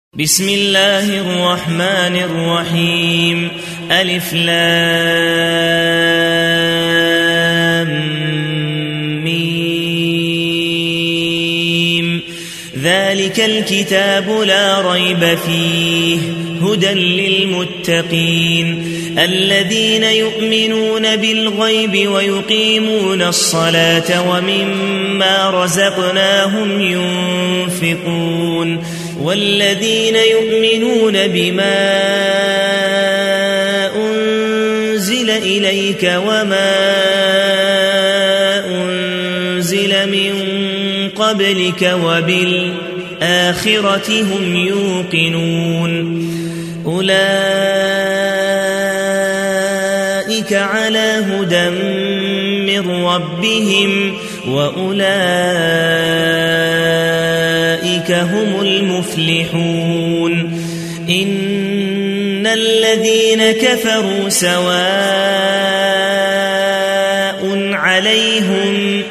بسم الله الرحمن الرحيم ألف لام ميم ذلك الكتاب لا ريب فيه هدى للمتقين الذين يؤمنون بالغيب ويقيمون الصلاة ومما رزقناهم ينفقون والذين يؤمنون بما أنزل إليك وما أنزل من قبلك وبالآخرة هم يوقنون أولئك على هدى من ربهم وأولئك هم المفلحون إن الذين كفروا سواء عليهم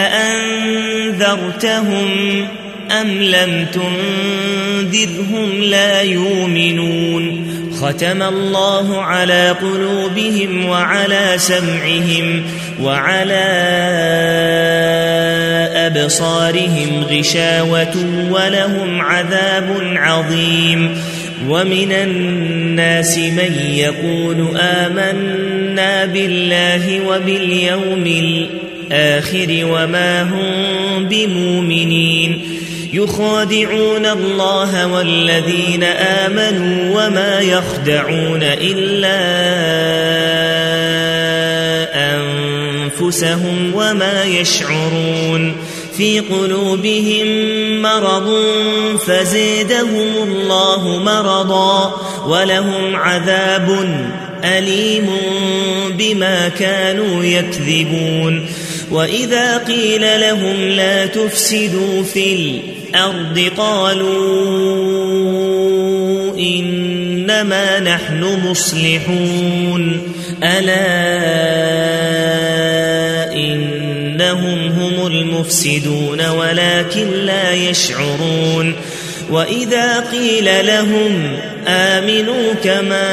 أأنذرتهم أم لم تنذرهم لا يؤمنون ختم الله على قلوبهم وعلى سمعهم وعلى أبصارهم غشاوة ولهم عذاب عظيم ومن الناس من يقول آمنا بالله وباليوم الآخر وما هم بمؤمنين يخادعون الله والذين آمنوا وما يخدعون إلا أنفسهم وما يشعرون في قلوبهم مرض فزادهم الله مرضا ولهم عذاب أليم بما كانوا يكذبون وإذا قيل لهم لا تفسدوا في الأرض قالوا إنما نحن مصلحون ألا إنهم هم المفسدون ولكن لا يشعرون وإذا قيل لهم آمنوا كما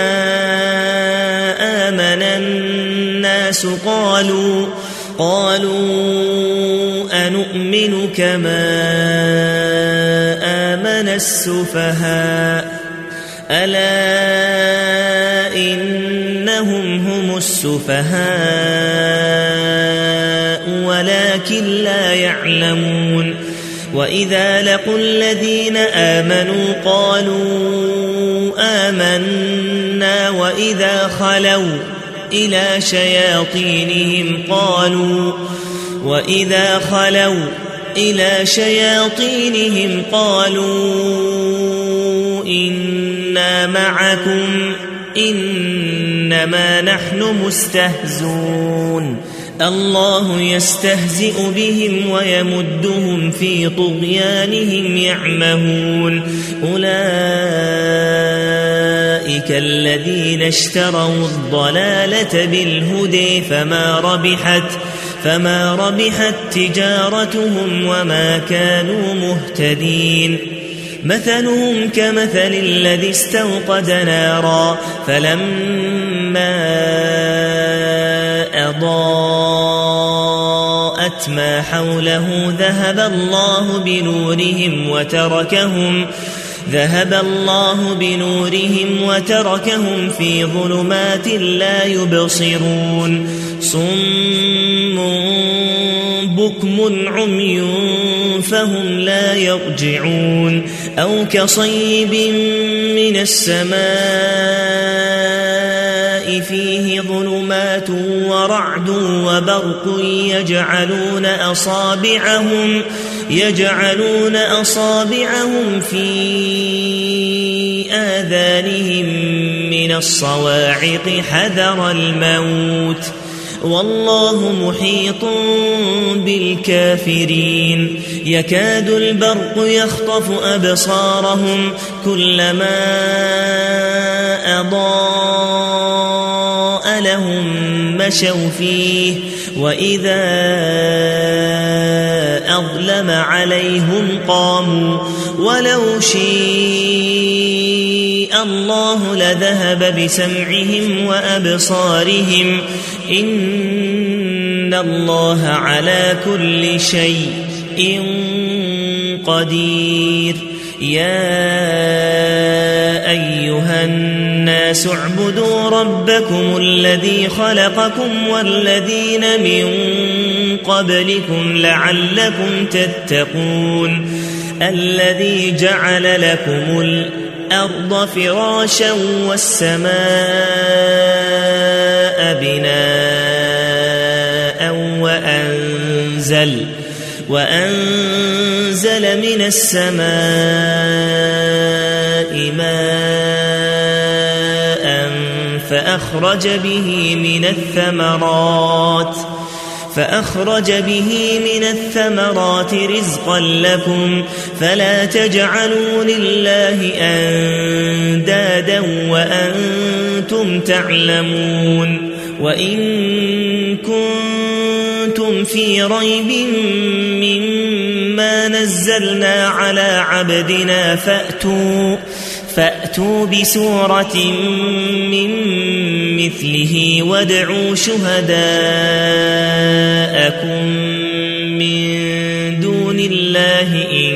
آمن الناس قالوا أنؤمن كما آمن السفهاء ألا إنهم هم السفهاء ولكن لا يعلمون وإذا لقوا الذين آمنوا قالوا آمنا وإذا خلوا إلى شياطينهم قالوا إنا معكم إنما نحن مستهزون الله يستهزئ بهم ويمدهم في طغيانهم يعمهون أولئك الذين اشتروا الضلالة بالهدى فما ربحت تجارتهم وما كانوا مهتدين مثلهم كمثل الذي استوقد نارا فلما أضاءت ما حوله ذهب الله بنورهم وتركهم في ظلمات لا يبصرون صم بكم عمي فهم لا يرجعون أو كصيب من السماء فيه ظلمات ورعد وبرق يجعلون أصابعهم في آذانهم من الصواعق حذر الموت والله محيط بالكافرين يكاد البرق يخطف أبصارهم كلما أضاء لهم مشوا فيه وإذا أظلم عليهم قاموا ولو شئنا الله لذهب بسمعهم وأبصارهم إن الله على كل شيء قدير يا أيها الناس اعبدوا ربكم الذي خلقكم والذين من قبلكم لعلكم تتقون الذي جعل لكم الأرض فراشا والسماء بناء وأنزل من السماء ماء فأخرج به من الثمرات رزقا لكم فلا تجعلوا لله أندادا وأنتم تعلمون وإن كنتم في ريب مما نزلنا على عبدنا فأتوا بسورة من مثله وادعوا شهداءكم من دون الله إن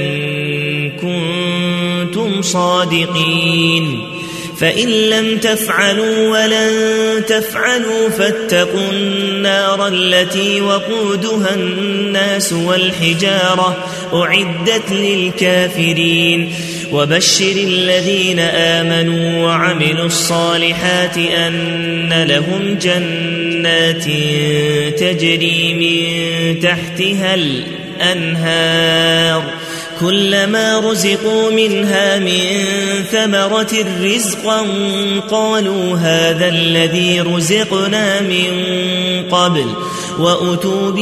كنتم صادقين فإن لم تفعلوا ولن تفعلوا فاتقوا النار التي وقودها الناس والحجارة أعدت للكافرين وبشر الذين آمنوا وعملوا الصالحات أن لهم جنات تجري من تحتها الأنهار كلما رزقوا منها من ثمرة رزقا قالوا هذا الذي رزقنا من قبل وأتوا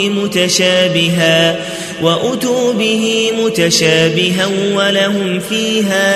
به متشابها ولهم فيها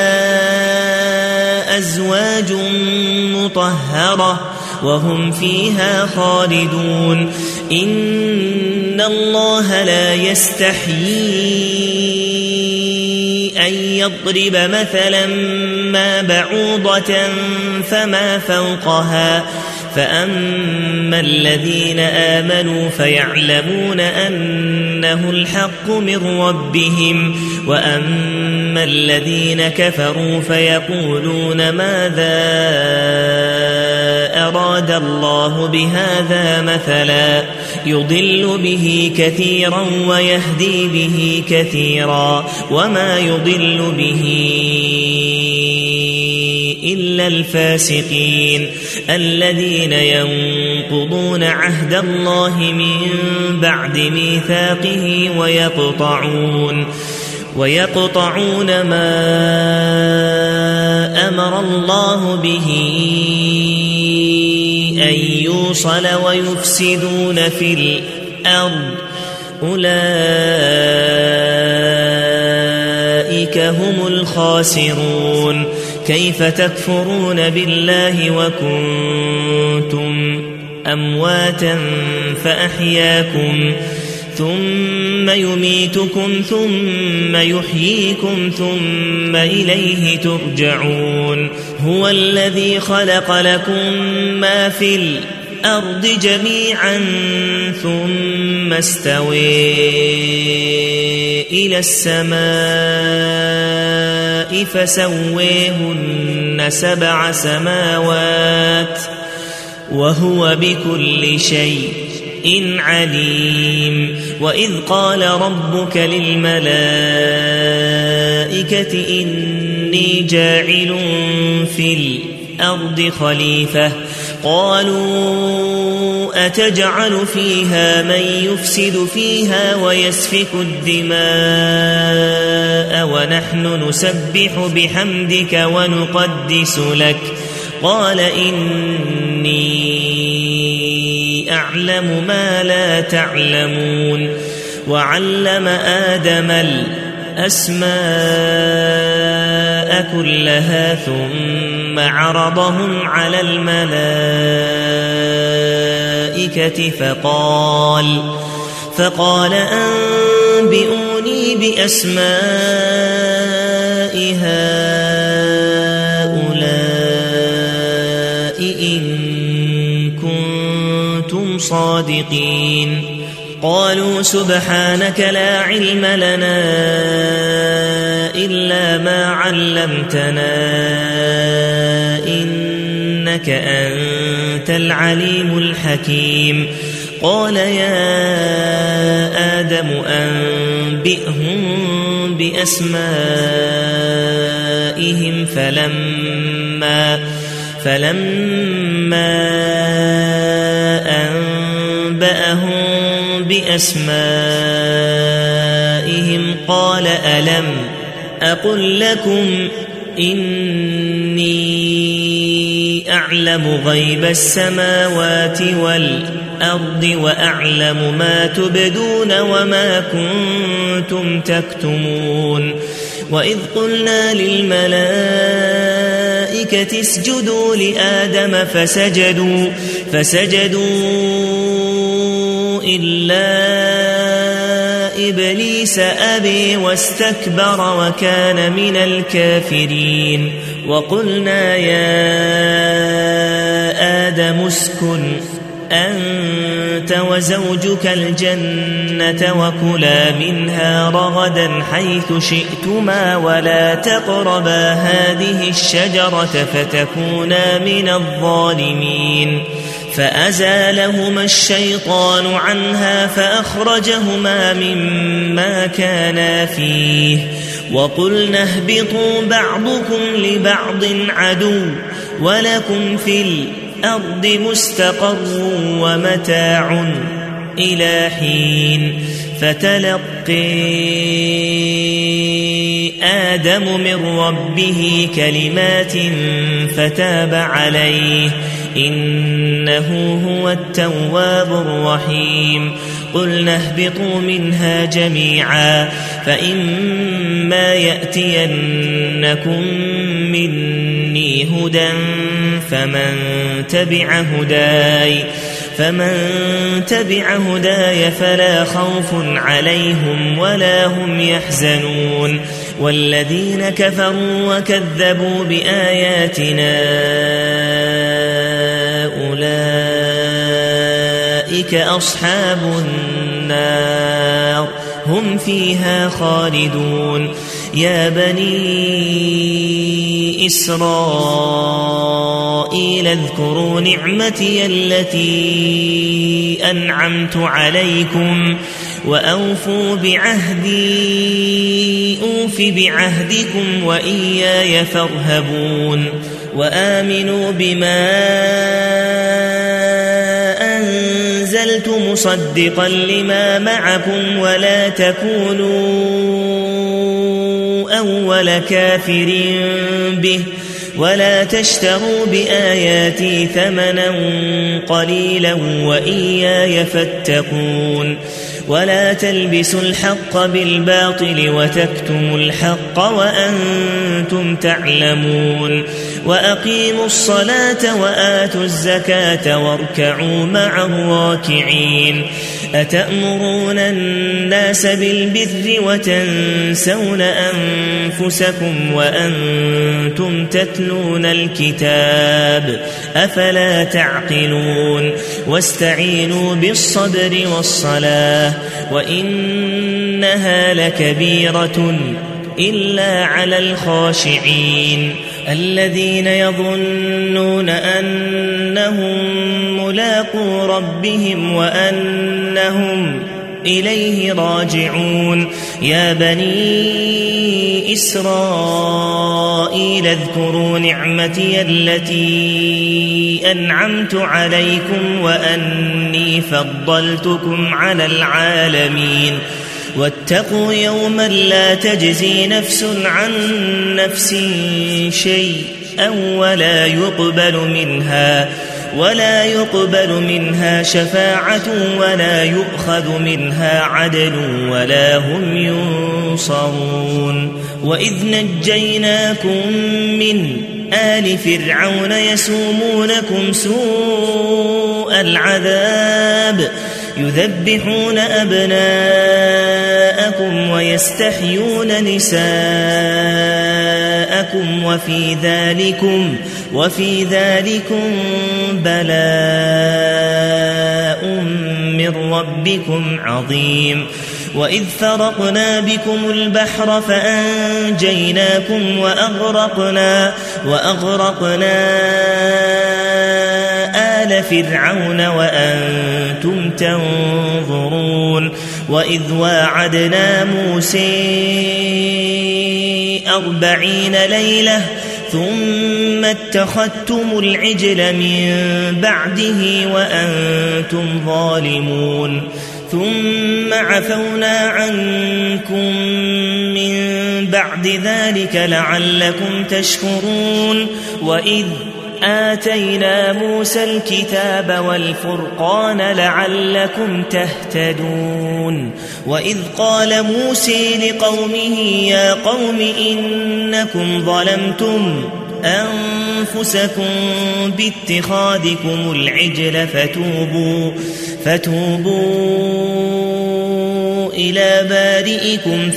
أزواج مطهرة وهم فيها خالدون إن الله لا يستحيي أن يضرب مثلا ما بعوضة فما فوقها فأما الذين آمنوا فيعلمون أنه الحق من ربهم وأما الذين كفروا فيقولون ماذا أراد الله بهذا مثلا يضل به كثيرا ويهدي به كثيرا وما يضل به إلا الفاسقين الذين ينقضون عهد الله من بعد ميثاقه ويقطعون ما أمر الله به أن يوصل ويفسدون في الأرض أولئك هم الخاسرون كيف تكفرون بالله وكنتم أمواتا فأحياكم ثم يميتكم ثم يحييكم ثم إليه ترجعون هو الذي خلق لكم ما في الأرض جميعا ثم استوى إلى السماء فسويهن 7 سماوات وهو بكل شيء عليم وإذ قال ربك للملائكة إني جاعل في الأرض خليفة قالوا أتجعل فيها من يفسد فيها ويسفك الدماء ونحن نسبح بحمدك ونقدس لك قال إني أعلم ما لا تعلمون وعلم آدم الأسماء كلها ثم عرضهم على الملائكة فقال أنبئوني بأسماء هؤلاء صادقين قالوا سبحانك لا علم لنا إلا ما علمتنا إنك أنت العليم الحكيم قال يا آدم أنبئهم بأسمائهم فلما أنبأهم بأسمائهم قال ألم أقل لكم إني أعلم غيب السماوات والأرض وأعلم ما تبدون وما كنتم تكتمون وإذ قلنا للملائكة اسجدوا لآدم فسجدوا إلا إبليس أبي واستكبر وكان من الكافرين وقلنا يا آدم اسكن أنت وزوجك الجنة وكلا منها رغدا حيث شئتما ولا تقربا هذه الشجرة فتكونا من الظالمين فأزالهما الشيطان عنها فأخرجهما مما كانا فيه وقلنا اهبطوا بعضكم لبعض عدو ولكم في الأرض مستقر ومتاع إلى حين فتلقي آدم من ربه كلمات فتاب عليه إنه هو التواب الرحيم قلنا اهبطوا منها جميعا فإما يأتينكم مني هدى فمن تبع هداي فلا خوف عليهم ولا هم يحزنون والذين كفروا وكذبوا بآياتنا أولئك أصحاب النار هم فيها خالدون يا بني إسرائيل اذكروا نعمتي التي أنعمت عليكم وأوفوا بعهدي أوف بعهدكم وإياي فارهبون وآمنوا بما أنزلت مصدقا لما معكم ولا تكونوا أول كافر به ولا تشتروا بآياتي ثمنا قليلا وإياي فاتقون ولا تلبسوا الحق بالباطل وتكتموا الحق وأنتم تعلمون وأقيموا الصلاة وآتوا الزكاة واركعوا مع الراكعين أتأمرون الناس بالبر وتنسون أنفسكم وأنتم تتلون الكتاب أفلا تعقلون واستعينوا بالصبر والصلاة وإنها لكبيرة إلا على الخاشعين الذين يظنون أنهم ملاقو ربهم وأنهم إليه راجعون يا بني إسرائيل اذكروا نعمتي التي أنعمت عليكم وأني فضلتكم على العالمين واتقوا يوما لا تجزي نفس عن نفس شيئا ولا يقبل منها شفاعة ولا يؤخذ منها عدل ولا هم ينصرون وإذ نجيناكم من آل فرعون يسومونكم سوء العذاب يذبحون أبناءكم ويستحيون نساءكم وفي ذلكم بلاء من ربكم عظيم. وإذ فرقنا بكم البحر فأنجيناكم وأغرقنا آل فرعون وأنتم تنظرون. وإذ واعدنا موسى 40 ليلة ثم اتخذتم العجل من بعده وأنتم ظالمون ثم عفونا عنكم من بعد ذلك لعلكم تشكرون. وإذ آتينا موسى الكتاب والفرقان لعلكم تهتدون. وإذ قال موسى لقومه يا قوم إنكم ظلمتم أنفسكم باتخاذكم العجل فتوبوا إلى بارئكم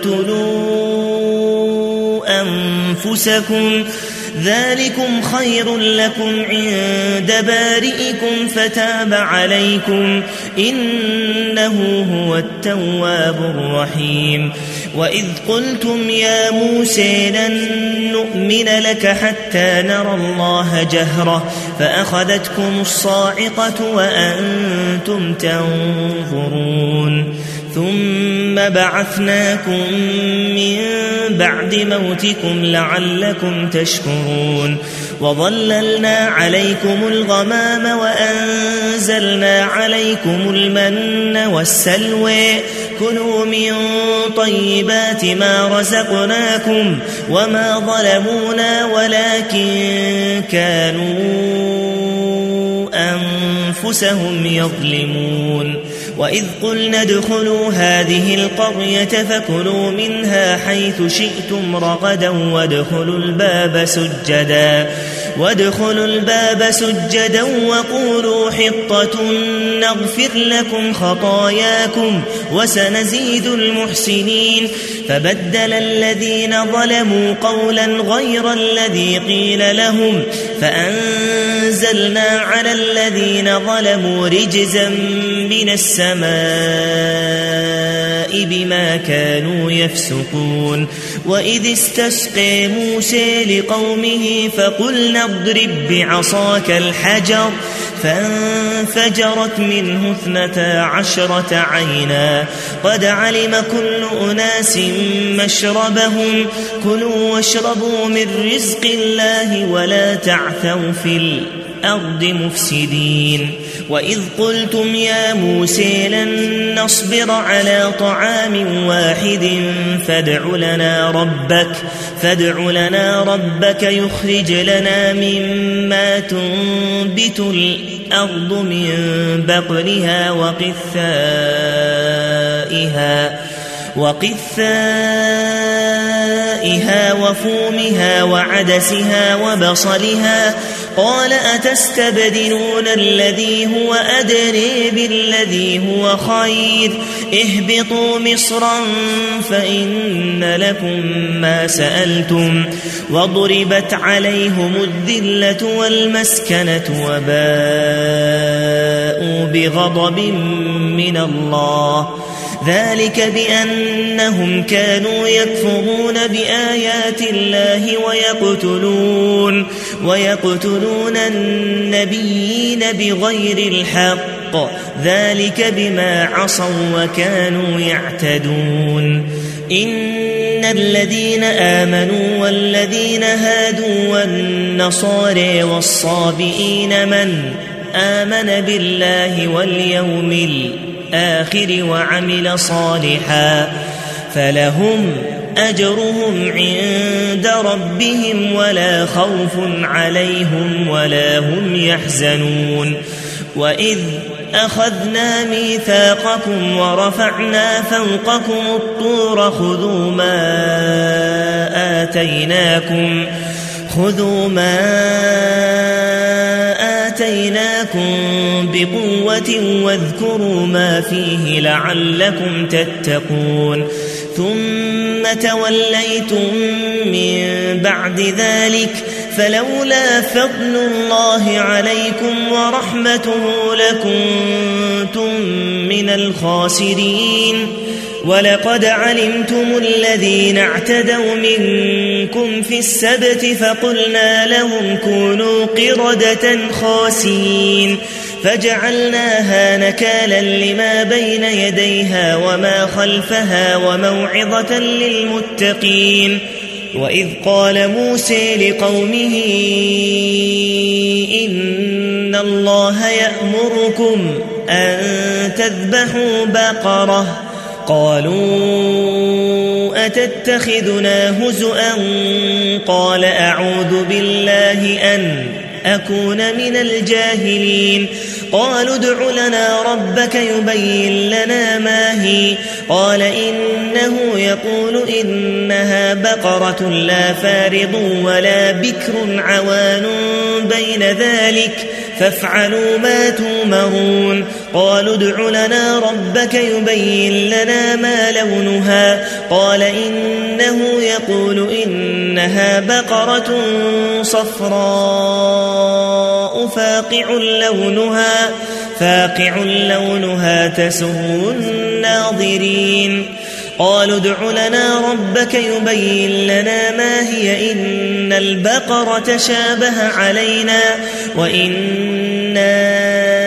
فاقتلوا أنفسكم ذلكم خير لكم عند بارئكم فتاب عليكم إنه هو التواب الرحيم. وإذ قلتم يا موسى لن نؤمن لك حتى نرى الله جهرة فأخذتكم الصاعقة وأنتم تنظرون ثم بعثناكم من بعد موتكم لعلكم تشكرون. وظللنا عليكم الغمام وأنزلنا عليكم المن والسلوى كلوا من طيبات ما رزقناكم وما ظلمونا ولكن كانوا أنفسهم يظلمون. وإذ قلنا ادخلوا هذه القرية فكلوا منها حيث شئتم رغدا وادخلوا الباب سجدا وقولوا حطة نغفر لكم خطاياكم وسنزيد المحسنين. فبدل الذين ظلموا قولا غير الذي قيل لهم فأنزلنا على الذين ظلموا رجزا من السماء بما كانوا يفسقون. وإذ استسقى موسى لقومه فقلنا اضرب بعصاك الحجر فانفجرت منه 12 عينا قد علم كل أناس مشربهم كلوا واشربوا من رزق الله ولا تعثوا في الأرض مفسدين. وإذ قلتم يا موسى لن نصبر على طعام واحد فادع لنا ربك يخرج لنا مما تنبت الأرض من بقلها وقثائها وفومها وعدسها وبصلها قال أتستبدلون الذي هو أدنى بالذي هو خير اهبطوا مصرا فإن لكم ما سألتم وضربت عليهم الذلة والمسكنة وباءوا بغضب من الله ذلك بأنهم كانوا يكفرون بآيات الله ويقتلون النبيين بغير الحق ذلك بما عصوا وكانوا يعتدون. إن الذين آمنوا والذين هادوا والنصارى والصابئين من آمن بالله واليوم الآخر وعمل صالحا فلهم أجرهم عند ربهم ولا خوف عليهم ولا هم يحزنون. وإذ أخذنا ميثاقكم ورفعنا فوقكم الطور خذوا ما آتيناكم بقوة واذكروا ما فيه لعلكم تتقون. ثم توليتم من بعد ذلك فلولا فضل الله عليكم ورحمته لكنتم من الخاسرين ولقد علمتم الذين اعتدوا منكم في السبت فقلنا لهم كونوا قردة خاسئين فجعلناها نكالا لما بين يديها وما خلفها وموعظة للمتقين. وإذ قال موسى لقومه إن الله يأمركم أن تذبحوا بقرة قالوا أتتخذنا هزؤا قال أعوذ بالله أن أكون من الجاهلين. قالوا ادع لنا ربك يبين لنا ما هي قال إنه يقول إنها بقرة لا فارض ولا بكر عوان بين ذلك فافعلوا ما تؤمرون. قالوا ادع لنا ربك يبين لنا ما لونها قال إنه يقول إنها بقرة صفراء فاقع لونها تسر الناظرين. قالوا ادع لنا ربك يبين لنا ما هي إن البقرة شابه علينا وإنا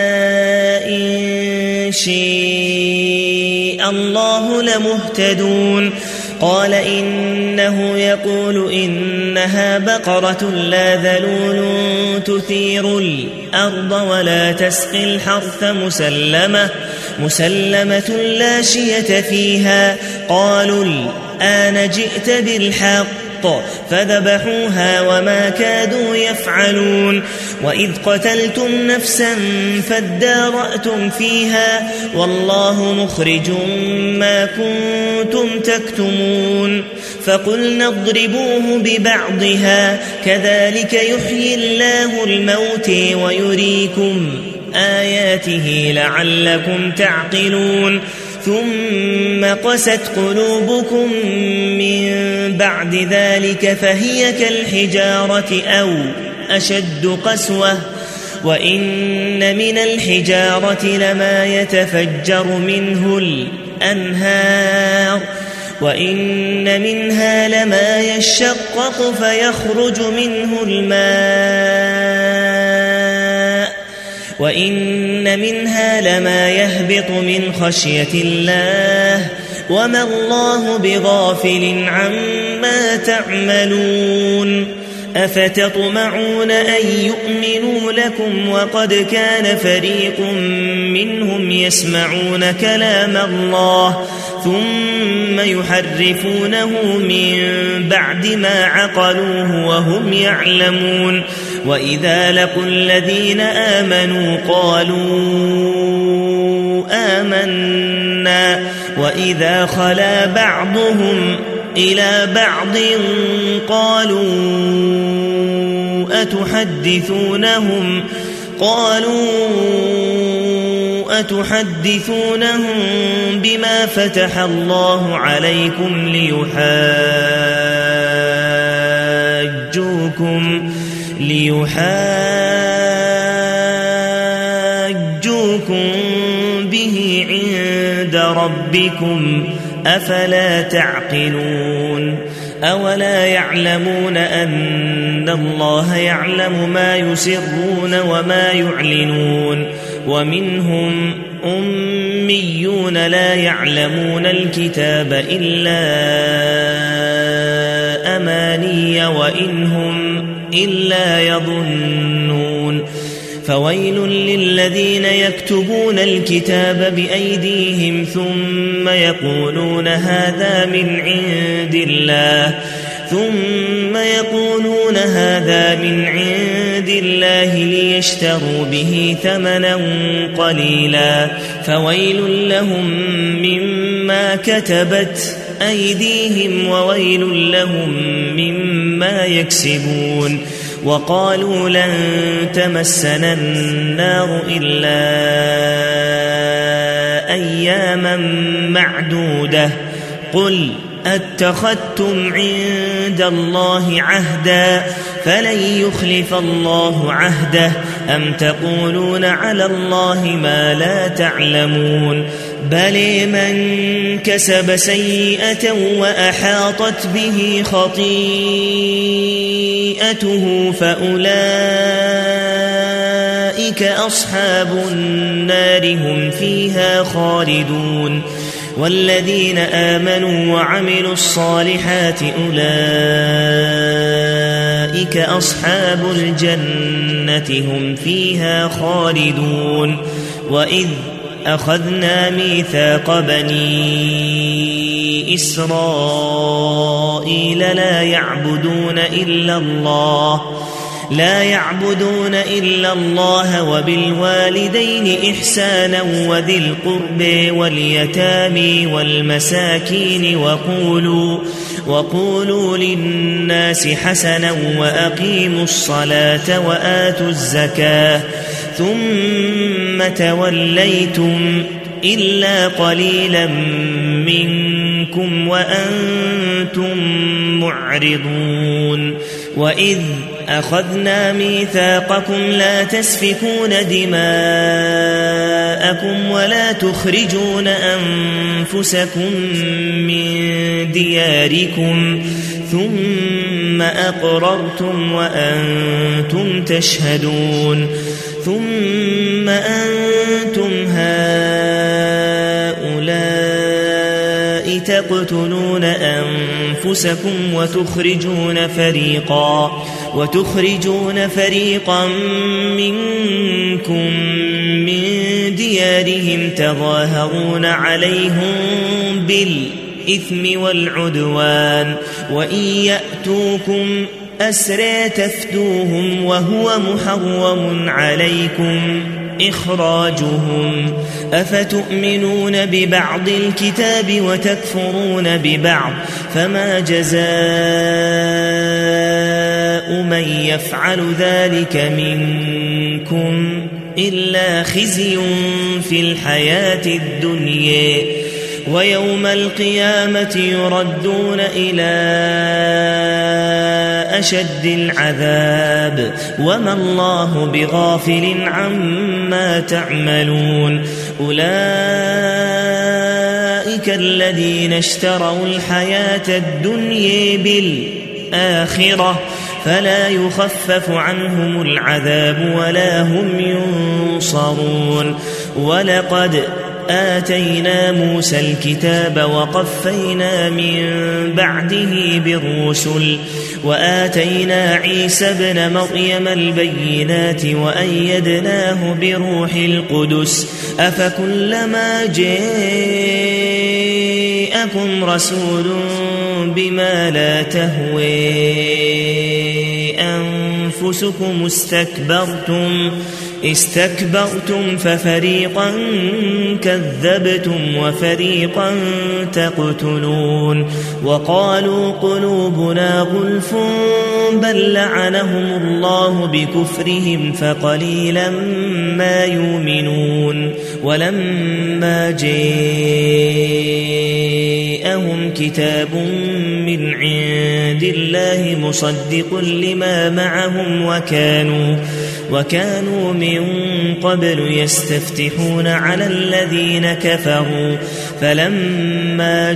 إن شاء الله لمهتدون. قال إنه يقول إنها بقرة لا ذلول تثير الأرض ولا تسقي الحرث مسلمة لا شية فيها. قالوا الآن جئت بالحق فذبحوها وما كادوا يفعلون. وإذ قتلتم نفسا فادارأتم فيها والله مخرج ما كنتم تكتمون. فقلنا اضربوه ببعضها كذلك يحيي الله الموت ويريكم آياته لعلكم تعقلون. ثم قست قلوبكم من بعد ذلك فهي كالحجارة أو أشد قسوة وإن من الحجارة لما يتفجر منه الأنهار وإن منها لما يشقق فيخرج منه الماء وإن منها لما يهبط من خشية الله وما الله بغافل عما تعملون. أفتطمعون أن يؤمنوا لكم وقد كان فريق منهم يسمعون كلام الله ثم يحرفونه من بعد ما عقلوه وهم يعلمون. وإذا لقوا الذين آمنوا قالوا آمنا وإذا خلا بعضهم إلى بعض أتحدثونهم بما فتح الله عليكم ليحاجوكم به عند ربكم أفلا تعقلون. أولا يعلمون أن الله يعلم ما يسرون وما يعلنون. ومنهم أميون لا يعلمون الكتاب إلا أماني وإن هم إلا يظنون. فويل للذين يكتبون الكتاب بأيديهم ثم يقولون هذا من عند الله ليشتروا به ثمنا قليلا فويل لهم مما كتبت أيديهم وويل لهم مما يكسبون. وقالوا لن تمسنا النار إلا أياما معدودة قل أتخذتم عند الله عهدا فلن يخلف الله عهده أم تقولون على الله ما لا تعلمون بل من كسب سيئة وأحاطت به خطيئته فأولئك أصحاب النار هم فيها خالدون والذين آمنوا وعملوا الصالحات أولئك أصحاب الجنة هم فيها خالدون وإذ أخذنا ميثاق بني إسرائيل لا يعبدون إلا الله وبالوالدين إحسانا وذي القرب واليتامى والمساكين وقولوا للناس حسنا وأقيموا الصلاة وآتوا الزكاة ثم توليتم إلا قليلا منكم وأنتم معرضون وإذ أخذنا ميثاقكم لا تسفكون دماءكم ولا تخرجون أنفسكم من دياركم ثم أقررتم وأنتم تشهدون ثم أنتم هؤلاء تقتلون أنفسكم وتخرجون فريقا منكم من ديارهم تظاهرون عليهم بالإثم والعدوان وإن يأتوكم أسرى تفدوهم وهو محرم عليكم إخراجهم أفتؤمنون ببعض الكتاب وتكفرون ببعض فما جزاء من يفعل ذلك منكم إلا خزي في الحياة الدنيا ويوم القيامة يردون إلى أشد العذاب وما الله بغافل عما تعملون أولئك الذين اشتروا الحياة الدنيا بالآخرة فلا يخفف عنهم العذاب ولا هم ينصرون ولقد آتينا موسى الكتاب وقفينا من بعده بالرسل وآتينا عيسى ابن مريم البينات وأيدناه بروح القدس أفكلما جاءكم رسول بما لا تهوي أنفسكم استكبرتم ففريقا كذبتم وفريقا تقتلون وقالوا قلوبنا غلف بل لعنهم الله بكفرهم فقليلا ما يؤمنون ولما جاءهم كتاب من عند الله مصدق لما معهم وكانوا من قبل يستفتحون على الذين كفروا فلما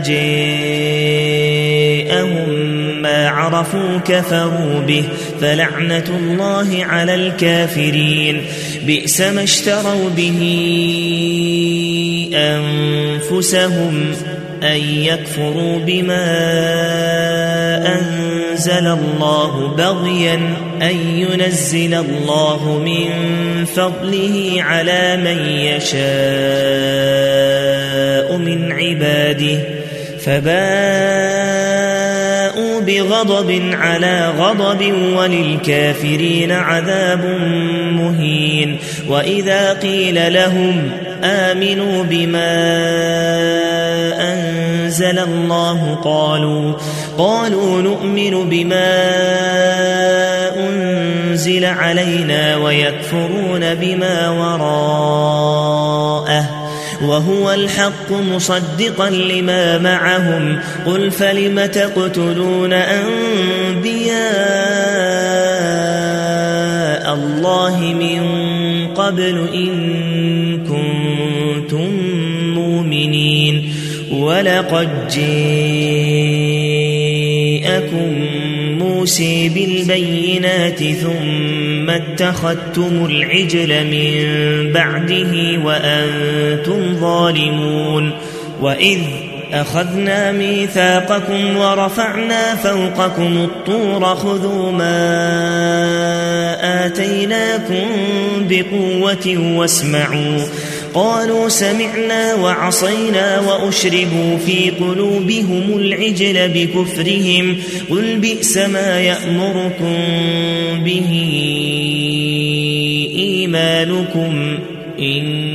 جاءهم ما عرفوا كفروا به فلعنة الله على الكافرين بئس ما اشتروا به أنفسهم أن يكفروا بما أنزل الله بغيا أن ينزل الله من فضله على من يشاء من عباده فباءوا بغضب على غضب وللكافرين عذاب مهين وإذا قيل لهم آمنوا بما أنزل الله قالوا نؤمن بما أنزل علينا ويكفرون بما وراءه وهو الحق مصدقا لما معهم قل فلم تقتلون أنبياء الله من قبل إن كنتم مؤمنين ولقد جاءكم موسى بالبينات ثم اتخذتم العجل من بعده وأنتم ظالمون وإذ أخذنا ميثاقكم ورفعنا فوقكم الطور خذوا ما آتيناكم بقوة واسمعوا قالوا سمعنا وعصينا وأشربوا في قلوبهم العجل بكفرهم قل بئس ما يأمركم به إيمانكم إن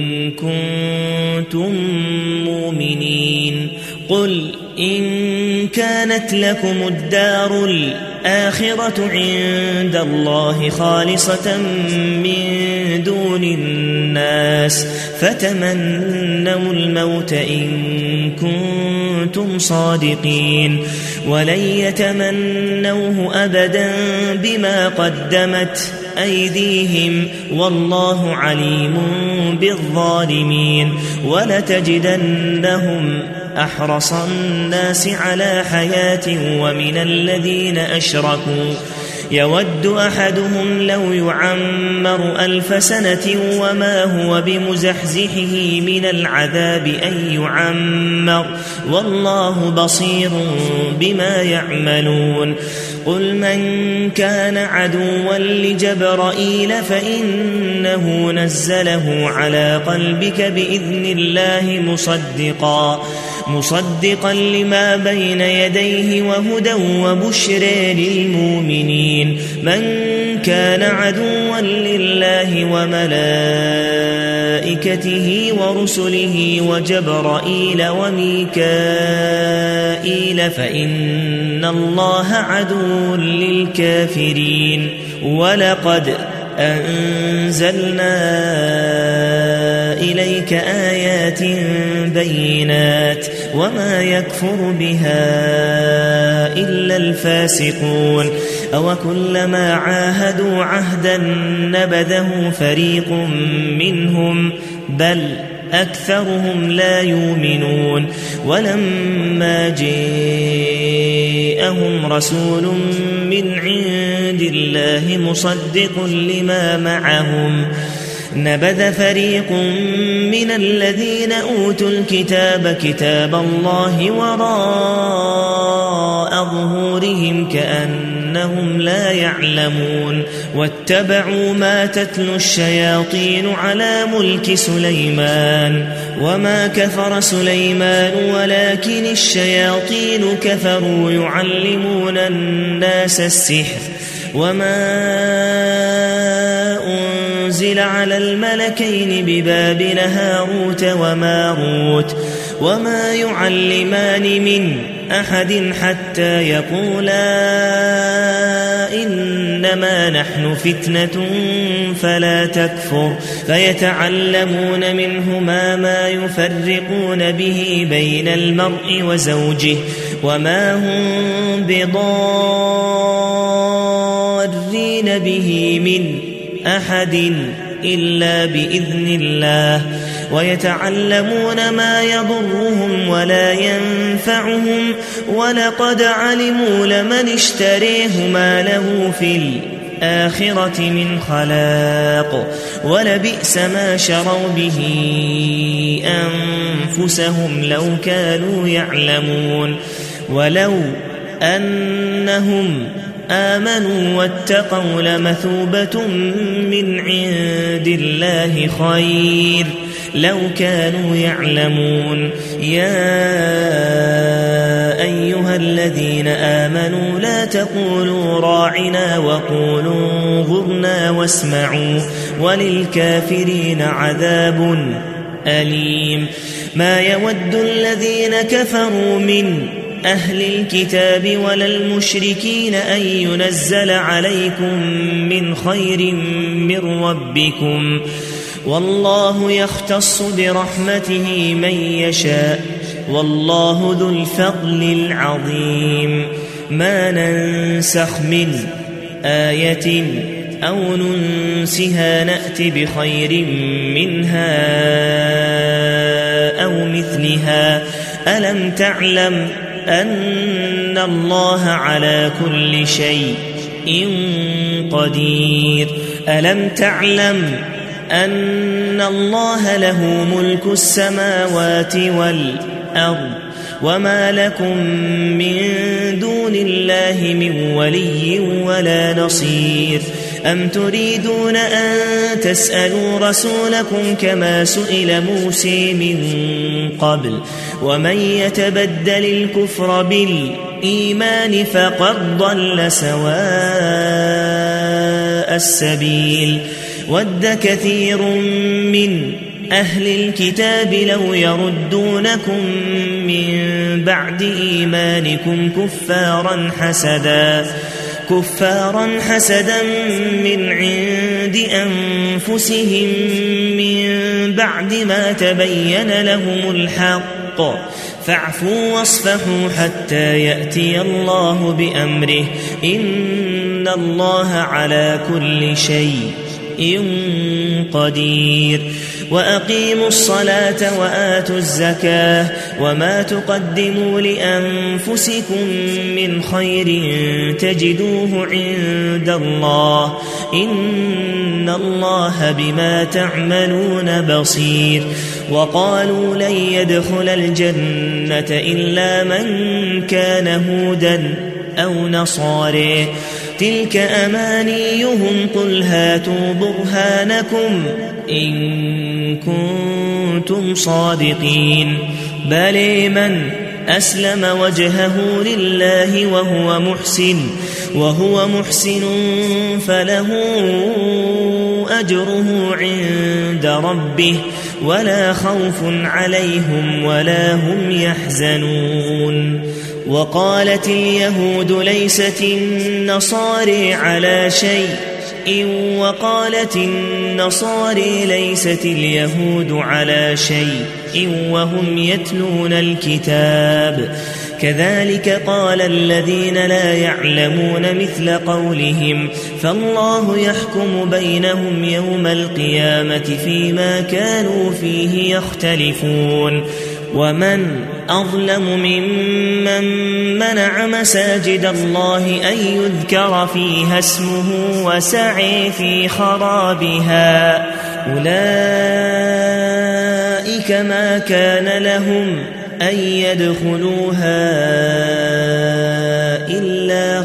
كنتم مؤمنين قل إن كانت لكم الدار الآخرة عند الله خالصة من دون الناس فتمنوا الموت إن كنتم صادقين ولن يتمنوه أبدا بما قدمت أيديهم والله عليم بالظالمين ولتجدنهم أحرص الناس على حياة ومن الذين أشركوا يود أحدهم لو يعمر 1000 سنة وما هو بمزحزحه من العذاب أن يعمر والله بصير بما يعملون قل من كان عدوا لجبرائيل فإنه نزله على قلبك بإذن الله مصدقا لما بين يديه وهدى وبشرى للمؤمنين من كان عدوا لله وملائكته ورسله وجبرائيل وميكائيل فإن الله عدو للكافرين ولقد أنزلنا إليك آيات بينات وما يكفر بها إلا الفاسقون أوكلما عاهدوا عهدا نبذه فريق منهم بل أكثرهم لا يؤمنون ولما جاءهم رسول من عند الله مصدق لما معهم نبذ فريق من الذين أوتوا الكتاب كتاب الله وراء ظهورهم كأنهم لا يعلمون واتبعوا ما تتلو الشياطين على ملك سليمان وما كفر سليمان ولكن الشياطين كفروا يعلمون الناس السحر وما أنزل على الملكين ببابل هاروت وماروت وما يعلمان من أحد حتى يقولا إنما نحن فتنة فلا تكفر فيتعلمون منهما ما يفرقون به بين المرء وزوجه وما هم بضارين به من أحد إلا بإذن الله ويتعلمون ما يضرهم ولا ينفعهم ولقد علموا لمن اشتريه ما له في الآخرة من خلاق ولبئس ما شروا به أنفسهم لو كانوا يعلمون ولو أنهم آمنوا واتقوا لمثوبة من عند الله خير لو كانوا يعلمون يا أيها الذين آمنوا لا تقولوا راعنا وقولوا انظرنا واسمعوا وللكافرين عذاب أليم ما يود الذين كفروا من أهل الكتاب ولا المشركين أن ينزل عليكم من خير من ربكم والله يختص برحمته من يشاء والله ذو الفضل العظيم ما ننسخ من آية أو ننسها نأت بخير منها أو مثلها ألم تعلم أن الله على كل شيء قدير ألم تعلم أن الله له ملك السماوات والأرض وما لكم من دون الله من ولي ولا نصير أم تريدون أن تسألوا رسولكم كما سئل موسى من قبل ومن يتبدل الكفر بالإيمان فقد ضل سواء السبيل ود كثير من أهل الكتاب لو يردونكم من بعد إيمانكم كفارا حسدا من عند أنفسهم من بعد ما تبين لهم الحق فاعفوا واصفحوا حتى يأتي الله بأمره إن الله على كل شيء قدير وأقيموا الصلاة وآتوا الزكاة وما تقدموا لأنفسكم من خير تجدوه عند الله إن الله بما تعملون بصير وقالوا لن يدخل الجنة إلا من كان هودا أو نصارى تلك أمانيهم قل هاتوا برهانكم إن كنتم صادقين بل من أسلم وجهه لله وهو محسن فله أجره عند ربه ولا خوف عليهم ولا هم يحزنون وقالت اليهود ليست النصارى على شيء وقالت النصارى ليست اليهود على شيء وهم يتلون الكتاب كذلك قال الذين لا يعلمون مثل قولهم فالله يحكم بينهم يوم القيامة فيما كانوا فيه يختلفون ومن أظلم ممن منع مساجد الله أن يذكر فيها اسمه وسعي في خرابها أولئك ما كان لهم أن يدخلوها إلا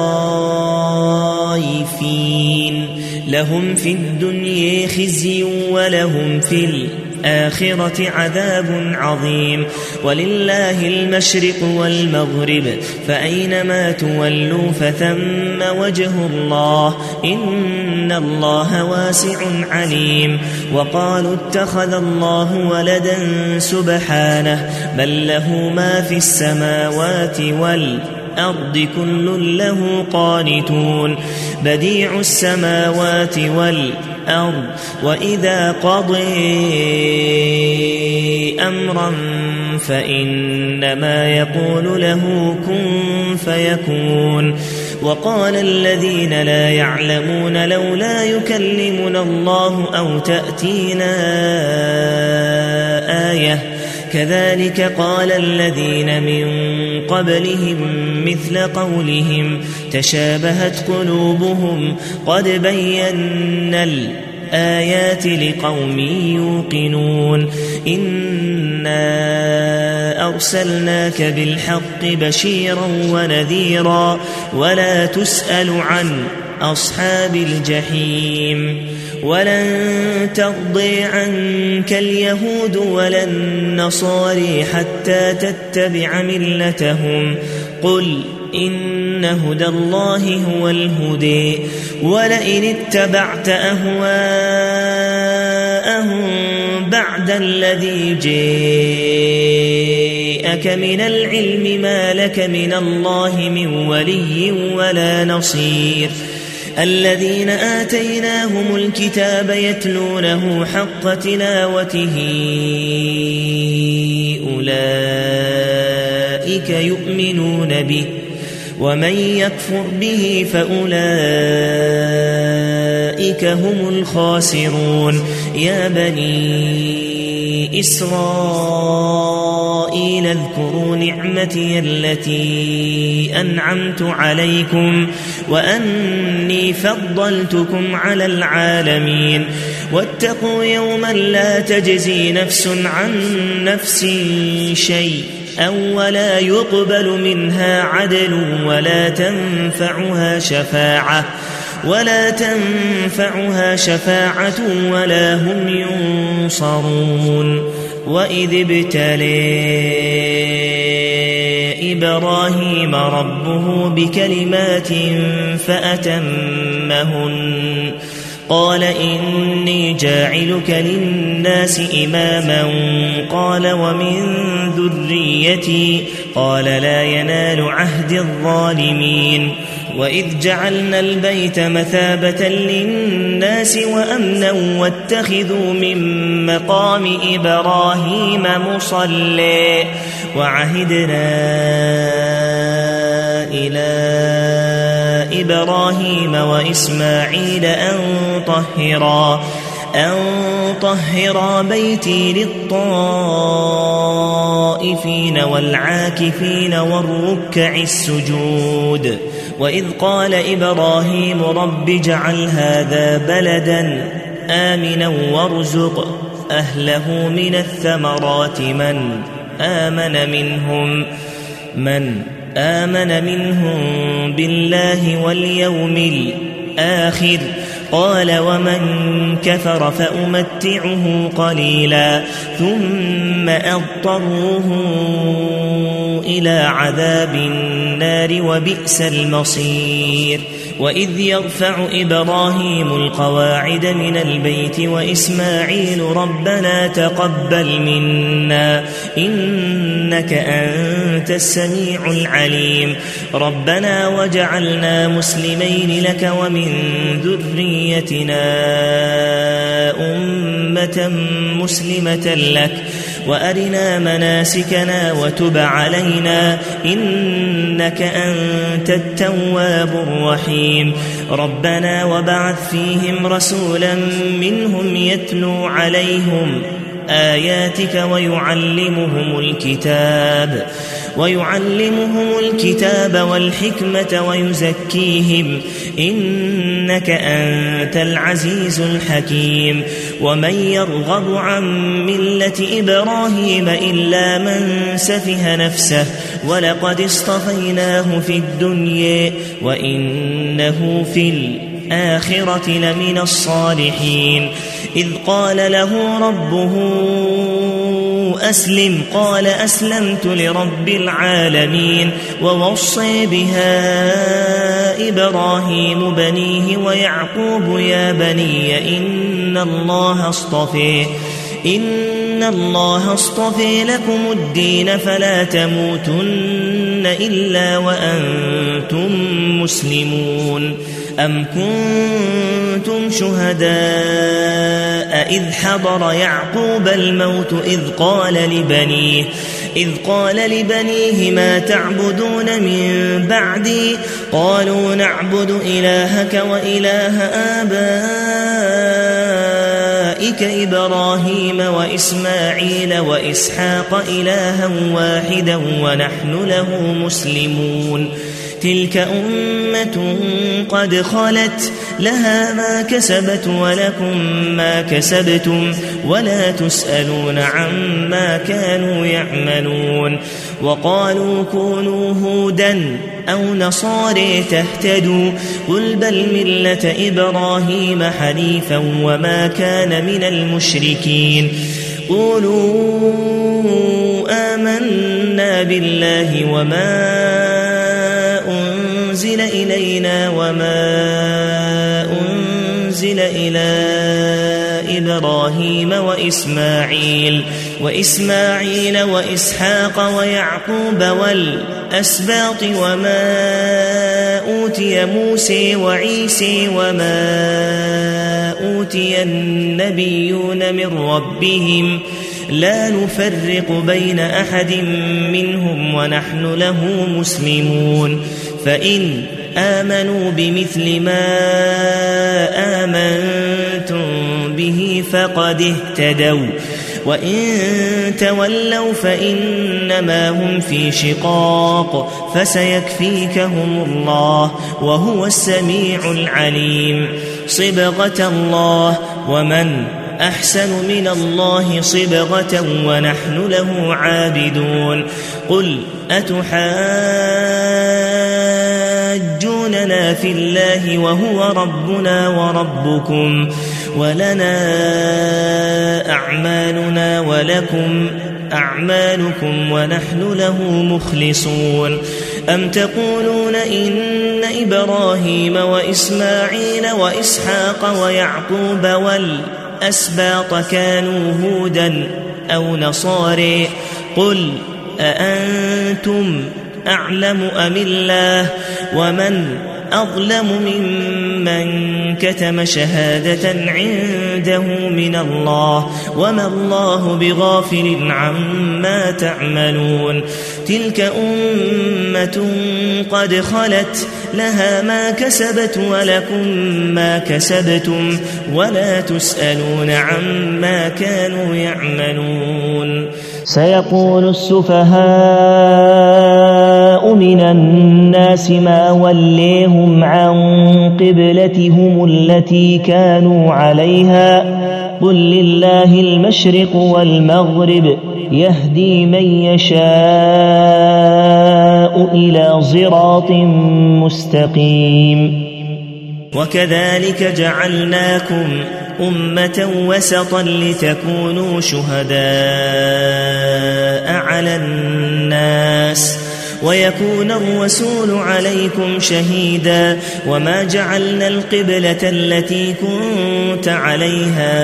خائفين لهم في الدنيا خزي ولهم في الآخرة عذاب عظيم ولله المشرق والمغرب فأينما تولوا فثم وجه الله إن الله واسع عليم وقالوا اتخذ الله ولدا سبحانه بل له ما في السماوات والأرض كل له قانتون بديع السماوات والأرض وإذا قضي أمرا فإنما يقول له كن فيكون وقال الذين لا يعلمون لولا يكلمنا الله أو تأتينا آية كذلك قال الذين من قبلهم مثل قولهم تشابهت قلوبهم قد بينا الآيات لقوم يوقنون إنا أرسلناك بالحق بشيرا ونذيرا ولا تسأل عن أصحاب الجحيم ولن ترضي عنك اليهود ولا النصارى حتى تتبع ملتهم قل إن هدى الله هو الهدي ولئن اتبعت أهواءهم بعد الذي جاءك من العلم ما لك من الله من ولي ولا نصير الذين آتيناهم الكتاب يتلونه حق تلاوته أولئك يؤمنون به ومن يكفر به فأولئك أولئك هم الخاسرون. يا بني إسرائيل اذكروا نعمتي التي أنعمت عليكم وأني فضلتكم على العالمين. واتقوا يوما لا تجزي نفس عن نفس شيئا ولا يقبل منها عدل ولا تنفعها شفاعة ولا هم ينصرون. وإذ ابتلى إبراهيم ربه بكلمات فأتمهن قال إني جاعلك للناس إماما قال ومن ذريتي قال لا ينال عهد الظالمين. وإذ جعلنا البيت مثابة للناس وأمنا واتخذوا من مقام إبراهيم مصلى وعهدنا إلى إبراهيم وإسماعيل أن طهرا بيتي للطائفين والعاكفين والركع السجود. وإذ قال إبراهيم رب اجعل هذا بلدا آمنا وارزق أهله من الثمرات من آمن منهم بالله واليوم الآخر قال ومن كفر فأمتعه قليلا ثم أضطروه إلى عذاب النار وبئس المصير. وإذ يرفع إبراهيم القواعد من البيت وإسماعيل ربنا تقبل منا إنك أنت السميع العليم ربنا وجعلنا مسلمين لك ومن ذريتنا أمة مسلمة لك وأرنا مناسكنا وتب علينا إنك أنت التواب الرحيم ربنا وبعث فيهم رسولا منهم يتلو عليهم آياتك ويعلمهم الكتاب والحكمة ويزكيهم إنك أنت العزيز الحكيم. ومن يرغب عن ملة إبراهيم إلا من سفه نفسه ولقد اصطفيناه في الدنيا وإنه في الآخرة لمن الصالحين. إذ قال له ربه أسلم قال أسلمت لرب العالمين. ووصى بها إبراهيم بنيه ويعقوب يا بني إن الله اصطفى لكم الدين فلا تموتن إلا وأنتم مسلمون. أم كنتم شهداء إذ حضر يعقوب الموت إذ قال لبنيه ما تعبدون من بعدي قالوا نعبد إلهك وإله آبائك إبراهيم وإسماعيل وإسحاق إلها واحدا ونحن له مسلمون. تلك أمة قد خلت لها ما كسبت ولكم ما كسبتم ولا تسألون عما كانوا يعملون. وقالوا كونوا هودا أو نصارى تهتدوا قل بل ملة إبراهيم حنيفا وما كان من المشركين. قولوا آمنا بالله وما أنزل إلينا وما أنزل إلى إبراهيم وإسماعيل وإسحاق ويعقوب والأسباط وما أوتي موسى وعيسى وما أوتي النبيون من ربهم لا نفرق بين أحد منهم ونحن له مسلمون. فإن آمنوا بمثل ما آمنوا فقد اهتدوا وإن تولوا فإنما هم في شقاق فسيكفيكهم الله وهو السميع العليم. صبغة الله ومن أحسن من الله صبغة ونحن له عابدون. قل أتحاجوننا في الله وهو ربنا وربكم ولنا أعمالنا ولكم أعمالكم ونحن له مخلصون. أم تقولون إن إبراهيم وإسماعيل وإسحاق ويعقوب والأسباط كانوا هودا أو نصارى قل أأنتم أعلم أم الله ومن أظلم ممن كتم شهادة عنده من الله وما الله بغافل عما تعملون. تلك أمة قد خلت لها ما كسبت ولكم ما كسبتم ولا تسألون عما كانوا يعملون. سيقول السفهاء من الناس ما وليهم عن قبلتهم التي كانوا عليها قل لله المشرق والمغرب يهدي من يشاء إلى صراط مستقيم. وكذلك جعلناكم أمة وسطا لتكونوا شهداء على الناس ويكون الرسول عليكم شهيدا وما جعلنا القبلة التي كنت عليها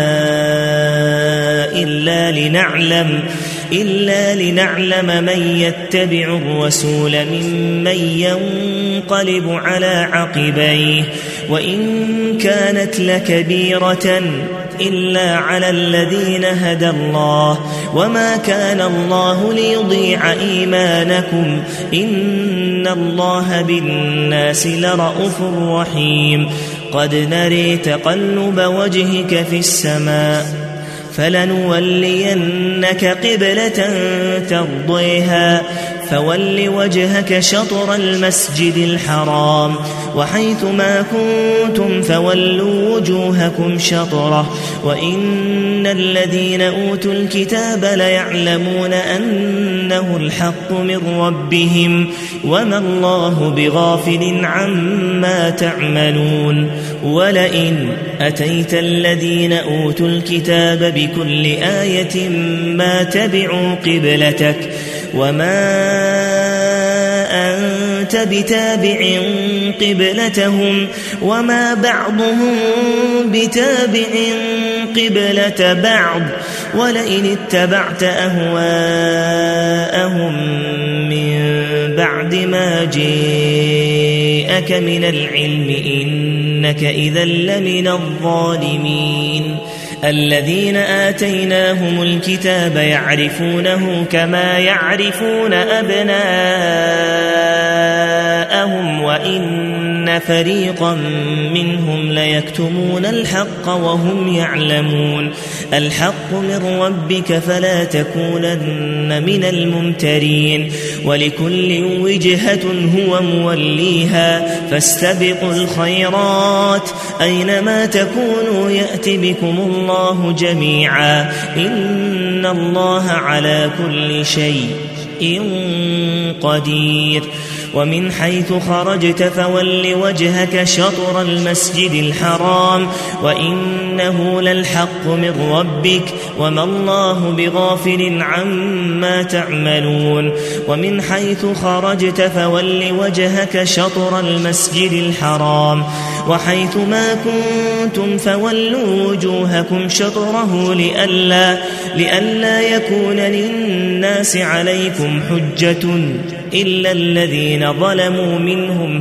إلا لنعلم من يتبع الرسول ممن ينقلب على عقبيه وإن كانت لكبيرة إلا على الذين هدى الله وما كان الله ليضيع إيمانكم إن الله بالناس لرءوف رحيم. قد نري تقلب وجهك في السماء فلنولينك قبلة ترضيها فول وجهك شطر المسجد الحرام وحيث ما كنتم فولوا وجوهكم شطره وإن الذين أوتوا الكتاب ليعلمون أنه الحق من ربهم وما الله بغافل عما تعملون. ولئن أتيت الذين أوتوا الكتاب بكل آية ما تبعوا قبلتك وما أنت بتابع قبلتهم وما بعضهم بتابع قبلة بعض ولئن اتبعت أهواءهم من بعد ما جاءك من العلم إنك إذا لمن الظالمين. الذين آتيناهم الكتاب يعرفونه كما يعرفون أبناءهم وإن فريقا منهم ليكتمون الحق وهم يعلمون. الحق من ربك فلا تكونن من الممترين ولكل وجهة هو موليها فاستبقوا الخيرات أينما تكونوا يأت بكم الله جميعا إن الله على كل شيء قدير. ومن حيث خرجت فول وجهك شطر المسجد الحرام وإنه للحق من ربك وما الله بغافل عما تعملون. ومن حيث خرجت فول وجهك شطر المسجد الحرام وحيث ما كنتم فولوا وجوهكم شطره لئلا يكون للناس عليكم حجة إلا الذين ظلموا منهم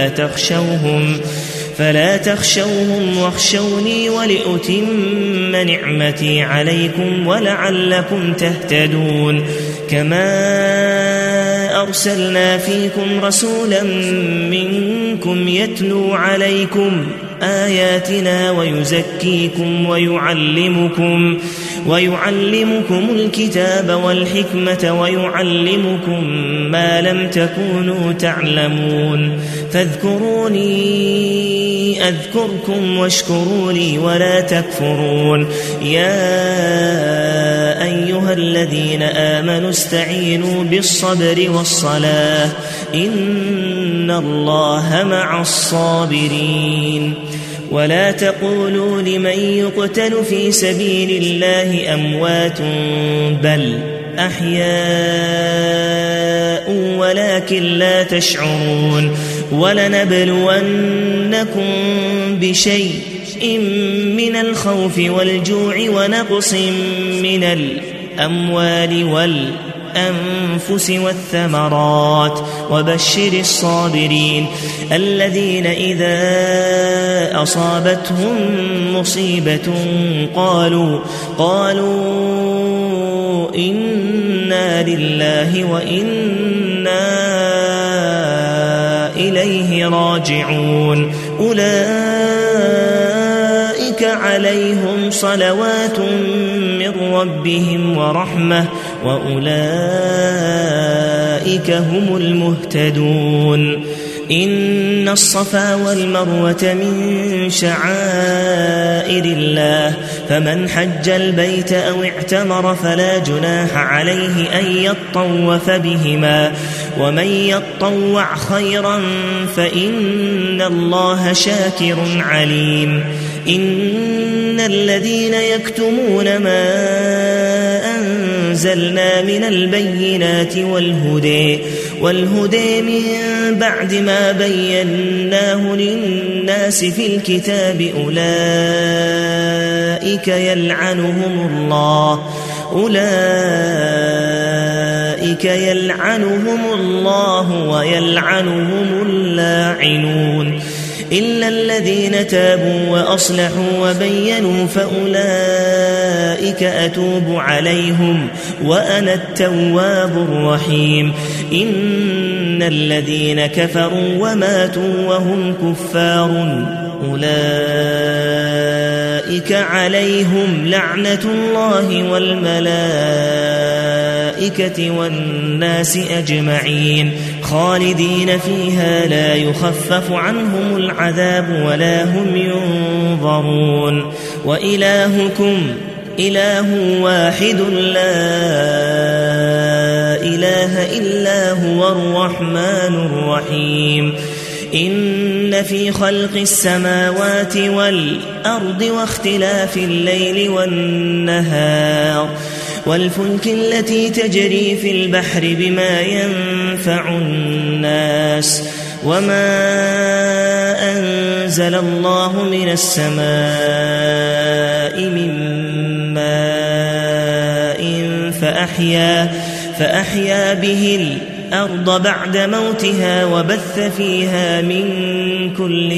فلا تخشوهم واخشوني ولأتم نعمتي عليكم ولعلكم تهتدون. كما أرسلنا فيكم رسولا منكم يتلو عليكم آياتنا ويزكيكم ويعلمكم الكتاب والحكمة ويعلمكم ما لم تكونوا تعلمون فاذكروني أذكركم واشكروا لي ولا تكفرون يا أيها الذين آمنوا استعينوا بالصبر والصلاة إن الله مع الصابرين ولا تقولوا لمن يقتل في سبيل الله أموات بل أحياء ولكن لا تشعرون ولنبلونكم بشيء من الخوف والجوع ونقص من الأموال والأنفس والثمرات وبشر الصابرين الذين إذا أصابتهم مصيبة قالوا إنا لله وإنا إليه راجعون أولئك عليهم صلوات من ربهم ورحمة وأولئك هم المهتدون إن الصفا والمروة من شعائر الله فمن حج البيت أو اعتمر فلا جناح عليه أن يطوف بهما ومن يطوع خيرا فإن الله شاكر عليم إن الذين يكتمون ما أنزلنا من البينات والهدى من بعد ما بيناه للناس في الكتاب أولئك يلعنهم الله ويلعنهم اللاعنون إلا الذين تابوا وأصلحوا وبينوا فأولئك أتوب عليهم وأنا التواب الرحيم إن الذين كفروا وماتوا وهم كفار أولئك عليهم لعنة الله والملائكة والناس أجمعين خالدين فيها لا يخفف عنهم العذاب ولا هم ينظرون وإلهكم إله واحد لا إله إلا هو الرحمن الرحيم إن في خلق السماوات والأرض واختلاف الليل والنهار والفلك التي تجري في البحر بما ينفع الناس وما أنزل الله من السماء من ماء فأحيا به الأرض بعد موتها وبث فيها من كل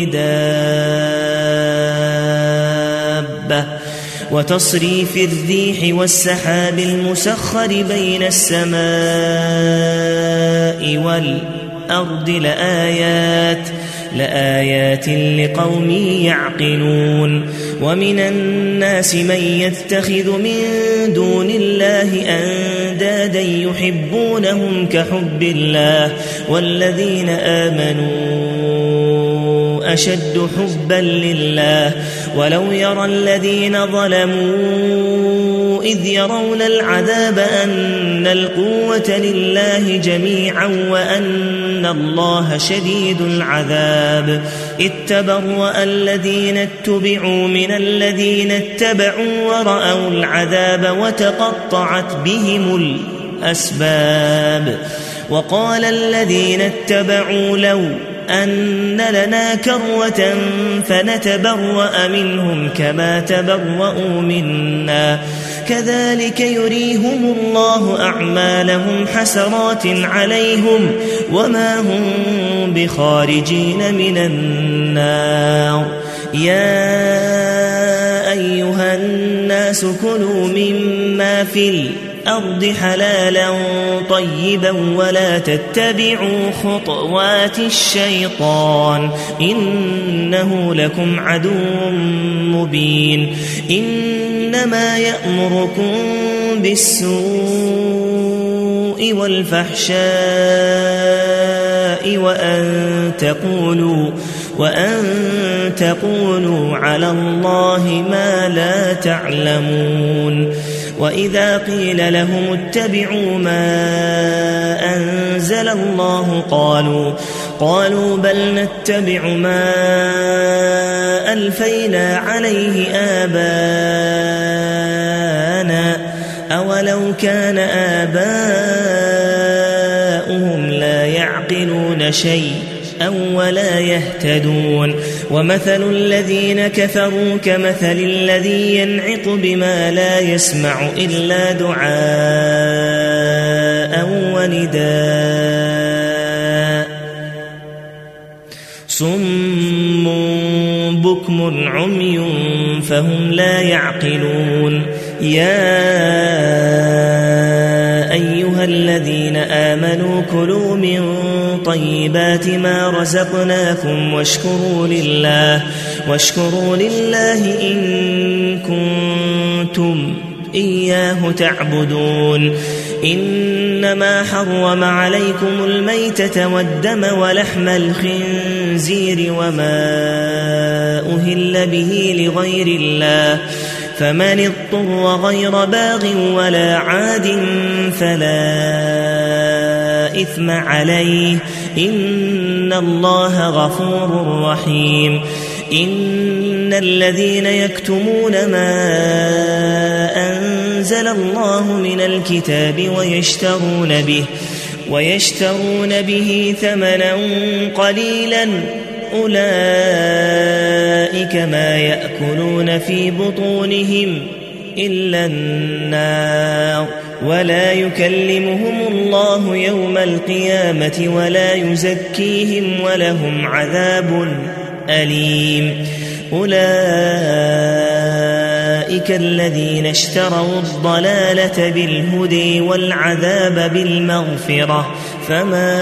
دابة وتصريف الريح والسحاب المسخر بين السماء والأرض لآيات لقوم يعقلون ومن الناس من يتخذ من دون الله أندادا يحبونهم كحب الله والذين آمنوا أشد حبا لله ولو يرى الذين ظلموا إذ يرون العذاب أن القوة لله جميعا وأن الله شديد العذاب إذ تبرأ الذين اتبعوا من الذين اتبعوا ورأوا العذاب وتقطعت بهم الأسباب وقال الذين اتبعوا لو أن لنا كروة فنتبرأ منهم كما تبرؤوا منا كذلك يريهم الله أعمالهم حسرات عليهم وما هم بخارجين من النار يا أيها الناس كلوا مما في الأرض حلالا طيبا ولا تتبعوا خطوات الشيطان إنه لكم عدو مبين إنما يأمركم بالسوء والفحشاء وأن تقولوا على الله ما لا تعلمون وإذا قيل لهم اتبعوا ما أنزل الله قالوا بل نتبع ما ألفينا عليه آباءنا أولو كان آباؤهم لا يعقلون شيئا ولا يهتدون ومثل الذين كفروا كمثل الذي ينعق بما لا يسمع إلا دعاء ونداء صم بكم عمي فهم لا يعقلون يا أيها الذين آمنوا كلوا من طيبات ما رزقناكم واشكروا لله إن كنتم إياه تعبدون إنما حرم عليكم الميتة والدم ولحم الخنزير وما أهل به لغير الله فمن اضطر غير باغ ولا عاد فلا إثم عليه إن الله غفور رحيم إن الذين يكتمون ما أنزل الله من الكتاب ويشترون به ثمنا قليلا أولئك ما يأكلون في بطونهم إلا النار ولا يكلمهم الله يوم القيامة ولا يزكيهم ولهم عذاب أليم أولئك الذين اشتروا الضلالة بالهدى والعذاب بالمغفرة فما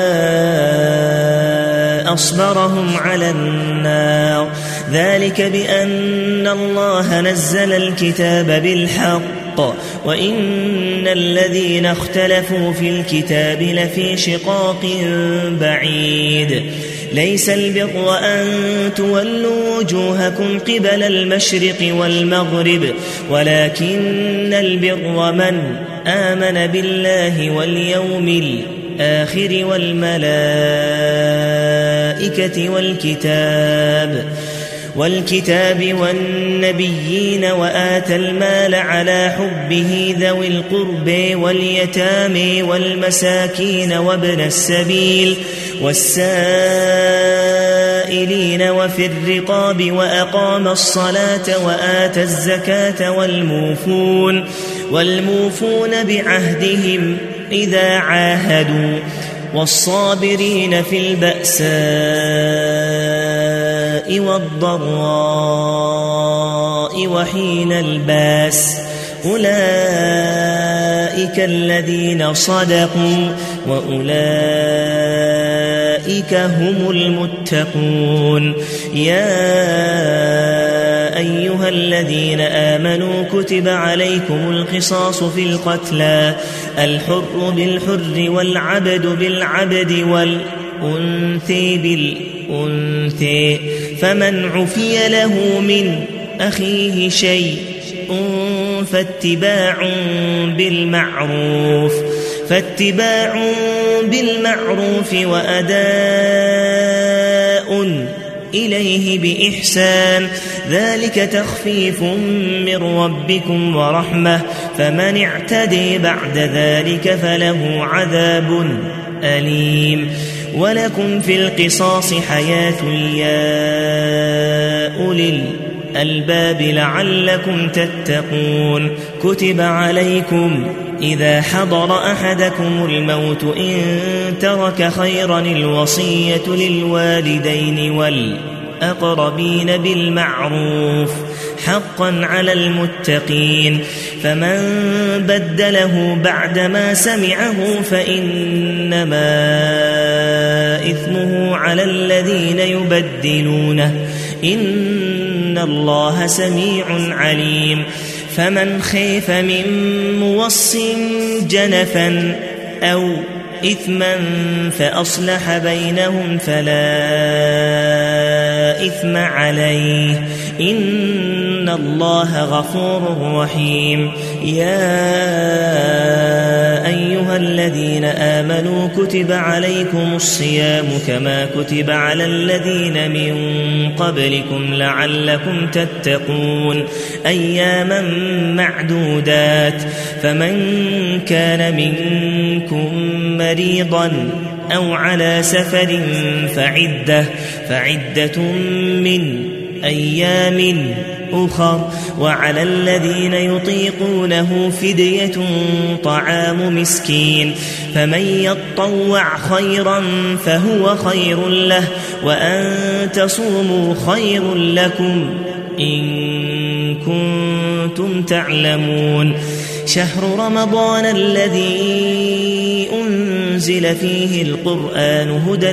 أصبرهم على النار ذلك بأن الله نزل الكتاب بالحق وإن الذين اختلفوا في الكتاب لفي شقاق بعيد ليس البر أن تولوا وجوهكم قبل المشرق والمغرب ولكن البر من آمن بالله واليوم الآخر والملائكة والكتاب والنبيين وآتى المال على حبه ذوي القربى واليتامى والمساكين وابن السبيل والسائلين وفي الرقاب وأقام الصلاة وآتى الزكاة والموفون بعهدهم إذا عاهدوا والصابرين في البأساء والضراء وحين الباس أولئك الذين صدقوا وأولئك هم المتقون يا أيها الذين آمنوا كتب عليكم القصاص في القتلى الحر بالحر والعبد بالعبد والأنثى بالأنثى فمن عفي له من أخيه شيء فاتباع بالمعروف وأداء إليه بإحسان ذلك تخفيف من ربكم ورحمة فمن اعتدي بعد ذلك فله عذاب أليم ولكم في القصاص حياة يا أولي الألباب لعلكم تتقون كتب عليكم إذا حضر أحدكم الموت إن ترك خيرا الوصية للوالدين والأقربين بالمعروف حقا على المتقين. فمن بدله بعدما سمعه فإنما إثمه على الذين يبدلونه إن الله سميع عليم. فمن خيف من موص جنفا أو إثما فأصلح بينهم فلا إثم عليه إن الله غفور رحيم. يا أيها الذين آمنوا كتب عليكم الصيام كما كتب على الذين من قبلكم لعلكم تتقون أياما معدودات. فمن كان منكم مريضا أو على سفر فعدة من أيام أخر. وعلى الذين يطيقونه فدية طعام مسكين. فمن يطوع خيرا فهو خير له وأن تصوموا خير لكم إن كنتم تعلمون. شهر رمضان الذي أنزل فيه القرآن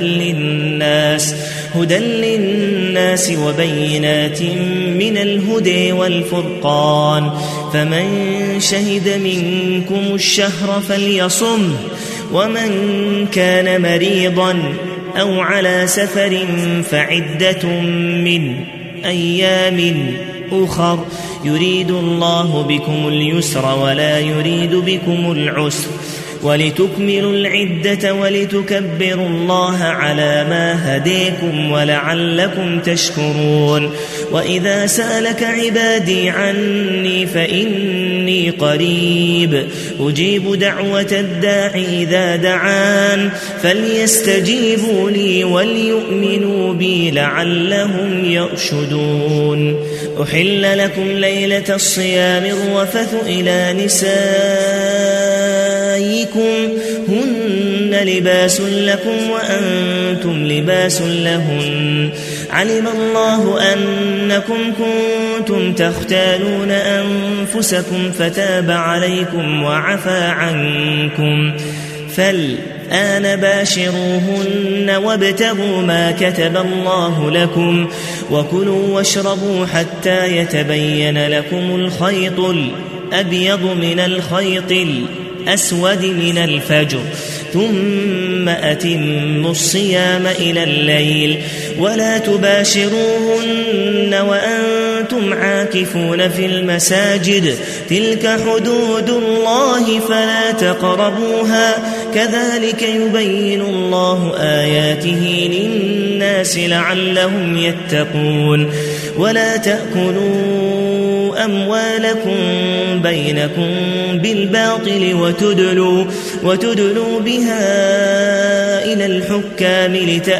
هدى للناس وبينات من الهدى والفرقان. فمن شهد منكم الشهر فليصم. ومن كان مريضا أو على سفر فعدة من أيام أخر يريد الله بكم اليسر ولا يريد بكم العسر ولتكملوا العدة ولتكبروا الله على ما هديكم ولعلكم تشكرون. وإذا سألك عبادي عني فإني قريب أجيب دعوة الداع إذا دعان فليستجيبوا لي وليؤمنوا بي لعلهم يرشدون. أحل لكم ليلة الصيام الرفث إلى نسائكم هن لباس لكم وأنتم لباس لهن. علم الله أنكم كنتم تختانون أنفسكم فتاب عليكم وعفى عنكم فالآن باشروهن وابتغوا ما كتب الله لكم وكلوا واشربوا حتى يتبين لكم الخيط الأبيض من الخيط الأسود من الفجر ثم أتموا الصيام إلى الليل ولا تباشروهن وأنتم عاكفون في المساجد تلك حدود الله فلا تقربوها كذلك يبين الله آياته للناس لعلهم يتقون. ولا تأكلوا أموالكم بينكم بالباطل وتدلوا بها إلى الحكام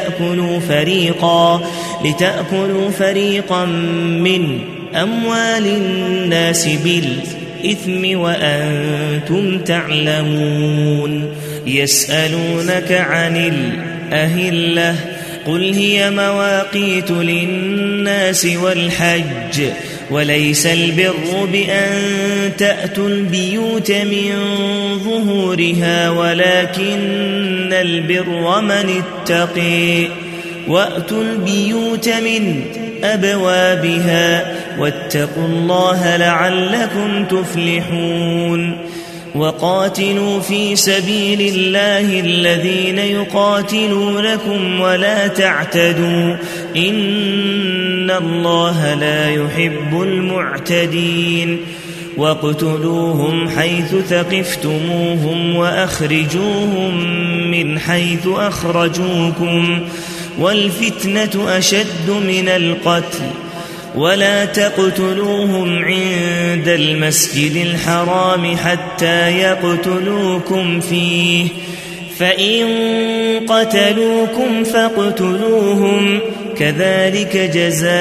لتأكلوا فريقا من أموال الناس بالإثم وأنتم تعلمون. يسألونك عن الأهلة قل هي مواقيت للناس والحج وليس البر بأن تأتوا البيوت من ظهورها ولكن البر من اتقي وأتوا البيوت من أبوابها واتقوا الله لعلكم تفلحون. وقاتلوا في سبيل الله الذين يقاتلونكم ولا تعتدوا إن الله لا يحب المعتدين. واقتلوهم حيث ثقفتموهم وأخرجوهم من حيث أخرجوكم والفتنة أشد من القتل ولا تقتلوهم عند المسجد الحرام حتى يقتلوكم فيه فإن قتلوكم فاقتلوهم كذلك جزاء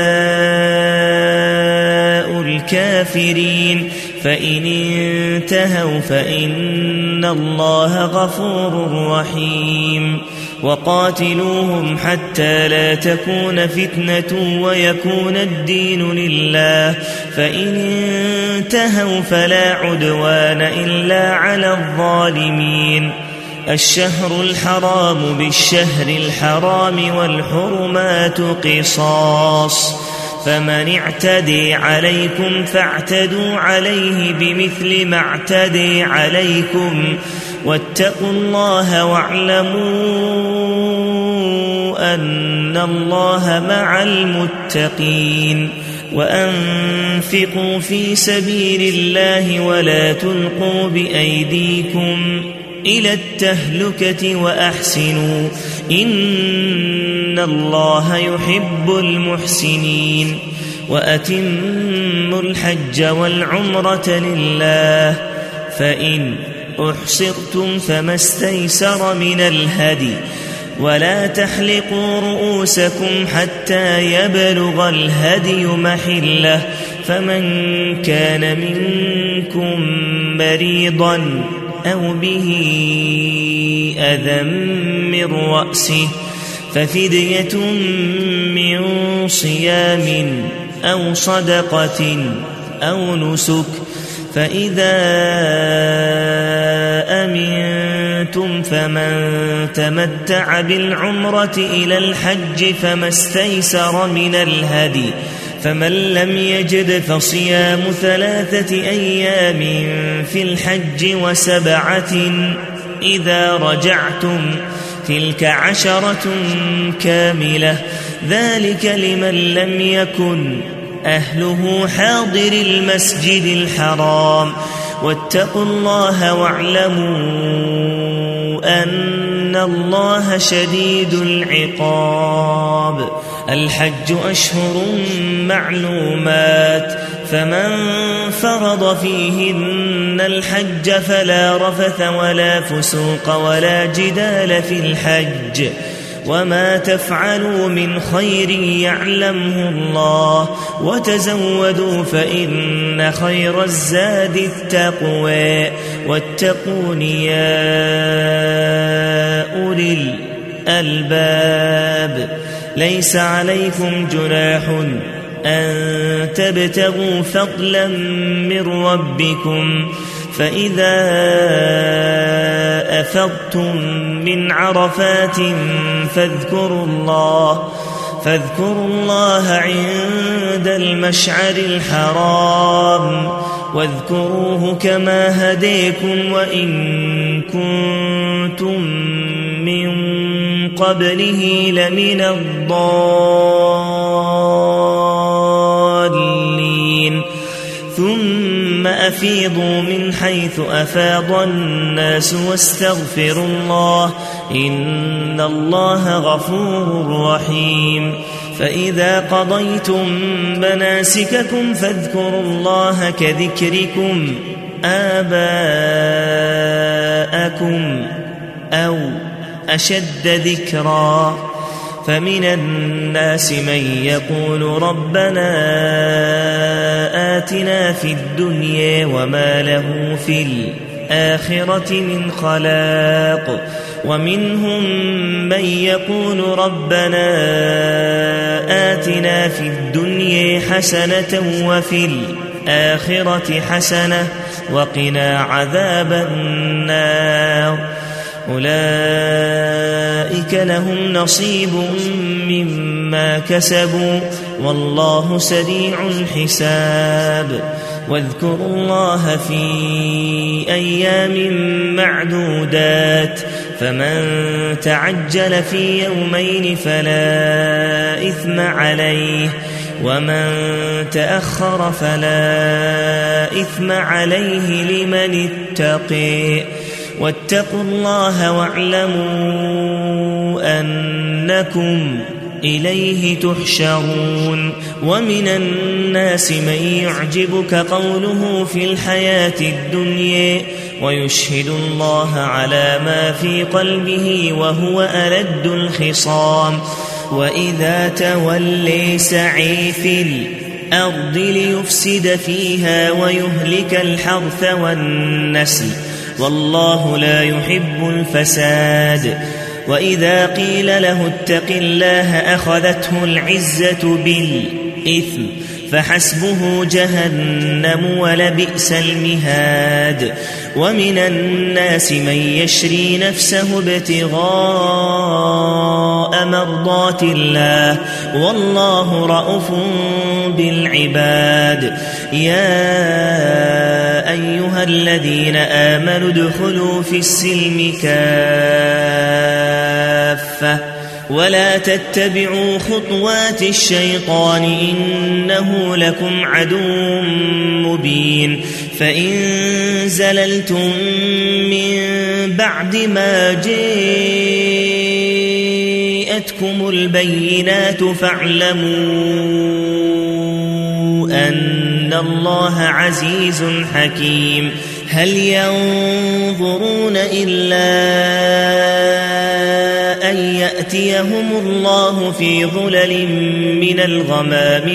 الكافرين فإن انتهوا فإن الله غفور رحيم. وقاتلوهم حتى لا تكون فتنة ويكون الدين لله، فإن انتهوا فلا عدوان إلا على الظالمين. الشهر الحرام بالشهر الحرام والحرمات قصاص، فمن اعتدي عليكم فاعتدوا عليه بمثل ما اعتدي عليكم، واتقوا الله واعلموا أن الله مع المتقين. وأنفقوا في سبيل الله ولا تلقوا بأيديكم إلى التهلكة وأحسنوا إن الله يحب المحسنين. وأتموا الحج والعمرة لله، فإن أحصرتم فما استيسر من الهدي، ولا تحلقوا رؤوسكم حتى يبلغ الهدي محله، فمن كان منكم مريضا أو به أذى من رأسه ففدية من صيام أو صدقة أو نسك، فإذا أمنتم فمن تمتع بالعمرة إلى الحج فما استيسر من الهدي، فمن لم يجد فصيام 3 أيام في الحج و7 إذا رجعتم، تلك 10 كاملة، ذلك لمن لم يكن أهله حاضر المسجد الحرام. واتقوا الله واعلموا أن الله شديد العقاب. الحج أشهر معلومات، فمن فرض فيهن الحج فلا رفث ولا فسوق ولا جدال في الحج، وما تفعلوا من خير يعلمه الله، وتزودوا فإن خير الزاد التقوى، واتقون يا أولي الألباب. ليس عليكم جناح أن تبتغوا فضلا من ربكم، فإذا أفضتم من عرفات فاذكروا الله عند المشعر الحرام، واذكروه كما هديكم وإن كنتم من قبله لمن الضالين. ثم أفيضوا من حيث أفاض الناس واستغفروا الله إن الله غفور رحيم. فإذا قضيتم مناسككم فاذكروا الله كذكركم آباءكم أو أشد ذكرا، فمن الناس من يقول ربنا آتنا في الدنيا وما له في الآخرة من خلاق، ومنهم من يقول ربنا آتنا في الدنيا حسنة وفي الآخرة حسنة وقنا عذاب النار. أولئك لهم نصيب مما كسبوا والله سريع الحساب. واذكروا الله في أيام معدودات، فمن تعجل في يومين فلا إثم عليه، ومن تأخر فلا إثم عليه لمن اتقي. واتقوا الله واعلموا أنكم إليه تحشرون. ومن الناس من يعجبك قوله في الحياة الدنيا ويشهد الله على ما في قلبه وهو ألد الخصام. وإذا تولي سعي في الأرض ليفسد فيها ويهلك الحرث والنسل والله لا يحب الفساد. وإذا قيل له اتق الله أخذته العزة بالإثم فحسبه جهنم ولبئس المهاد. ومن الناس من يشري نفسه ابتغاء مرضات الله والله رءوف بالعباد. يا أيها الذين آمنوا ادخلوا في السلم كافة ولا تتبعوا خطوات الشيطان إنه لكم عدو مبين. فإن زللتم من بعد ما جاءتكم البينات فاعلموا أن الله عزيز حكيم. هل ينظرون إلا أن يأتيهم الله في ظلل من الغمام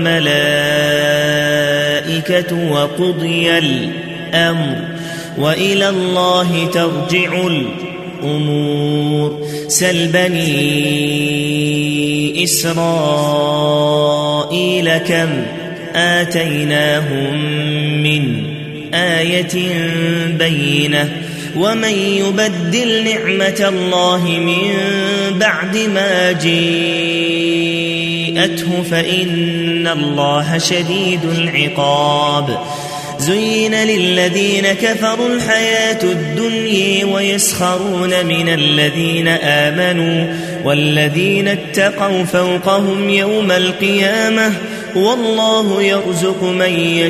والملائكة وقضي الأمر وإلى الله ترجع الأمور. سل بني إسرائيل كم آتيناهم من آية بينة ومن يبدل نعمة الله من بعد ما جاءته فإن الله شديد العقاب. زين للذين كفروا الحياة الدنيا ويسخرون من الذين آمنوا والذين اتقوا فوقهم يوم القيامة والله يرزق من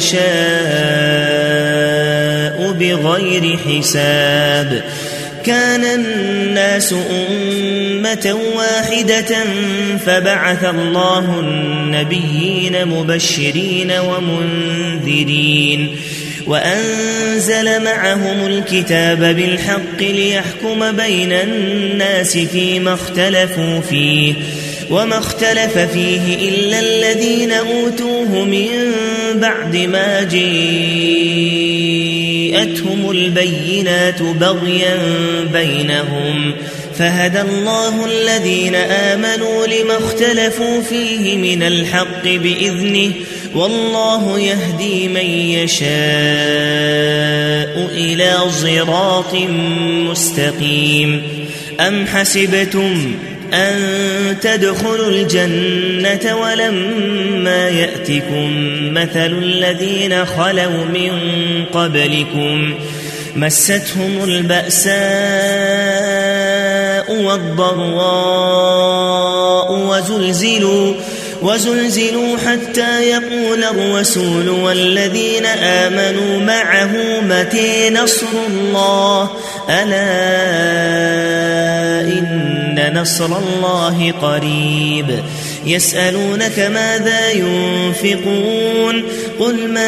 يشاء بغير حساب. كان الناس أمة واحدة فبعث الله النبيين مبشرين ومنذرين وأنزل معهم الكتاب بالحق ليحكم بين الناس فيما اختلفوا فيه وما اختلف فيه إلا الذين أوتوه من بعد ما جاءتهم البينات بغيا بينهم فهدى الله الذين آمنوا لما اختلفوا فيه من الحق بإذنه والله يهدي من يشاء إلى صراط مستقيم. أم حسبتم أن تدخلوا الجنة ولما يأتكم مثل الذين خلوا من قبلكم مستهم البأساء والضراء وزلزلوا حتى يقول الرسول والذين آمنوا معه متى نصر الله ألا إن نصر الله قريب. يسألونك ماذا ينفقون قل ما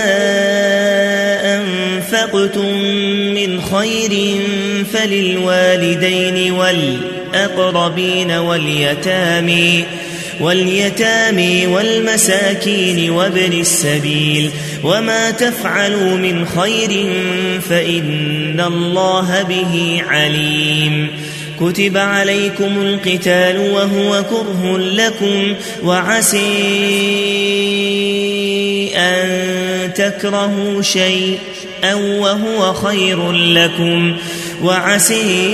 أنفقتم من خير فللوالدين والأقربين واليتامى والمساكين وابن السبيل وما تفعلوا من خير فإن الله به عليم. كتب عليكم القتال وهو كره لكم وعسى أن تكرهوا شيئا وهو خير لكم وعسى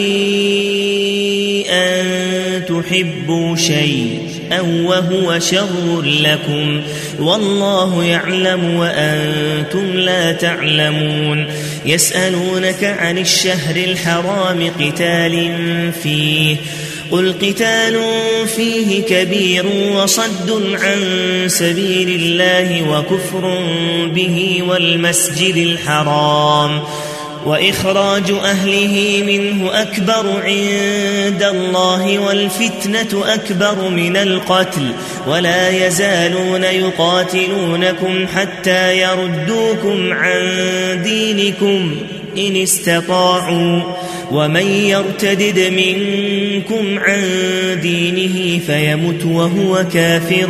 أن تحبوا شيئا وهو شر لكم والله يعلم وأنتم لا تعلمون. يسألونك عن الشهر الحرام قتال فيه قل قتال فيه كبير وصد عن سبيل الله وكفر به والمسجد الحرام وإخراج أهله منه أكبر عند الله والفتنة أكبر من القتل ولا يزالون يقاتلونكم حتى يردوكم عن دينكم إن استطاعوا ومن يرتدد منكم عن دينه فيمت وهو كافر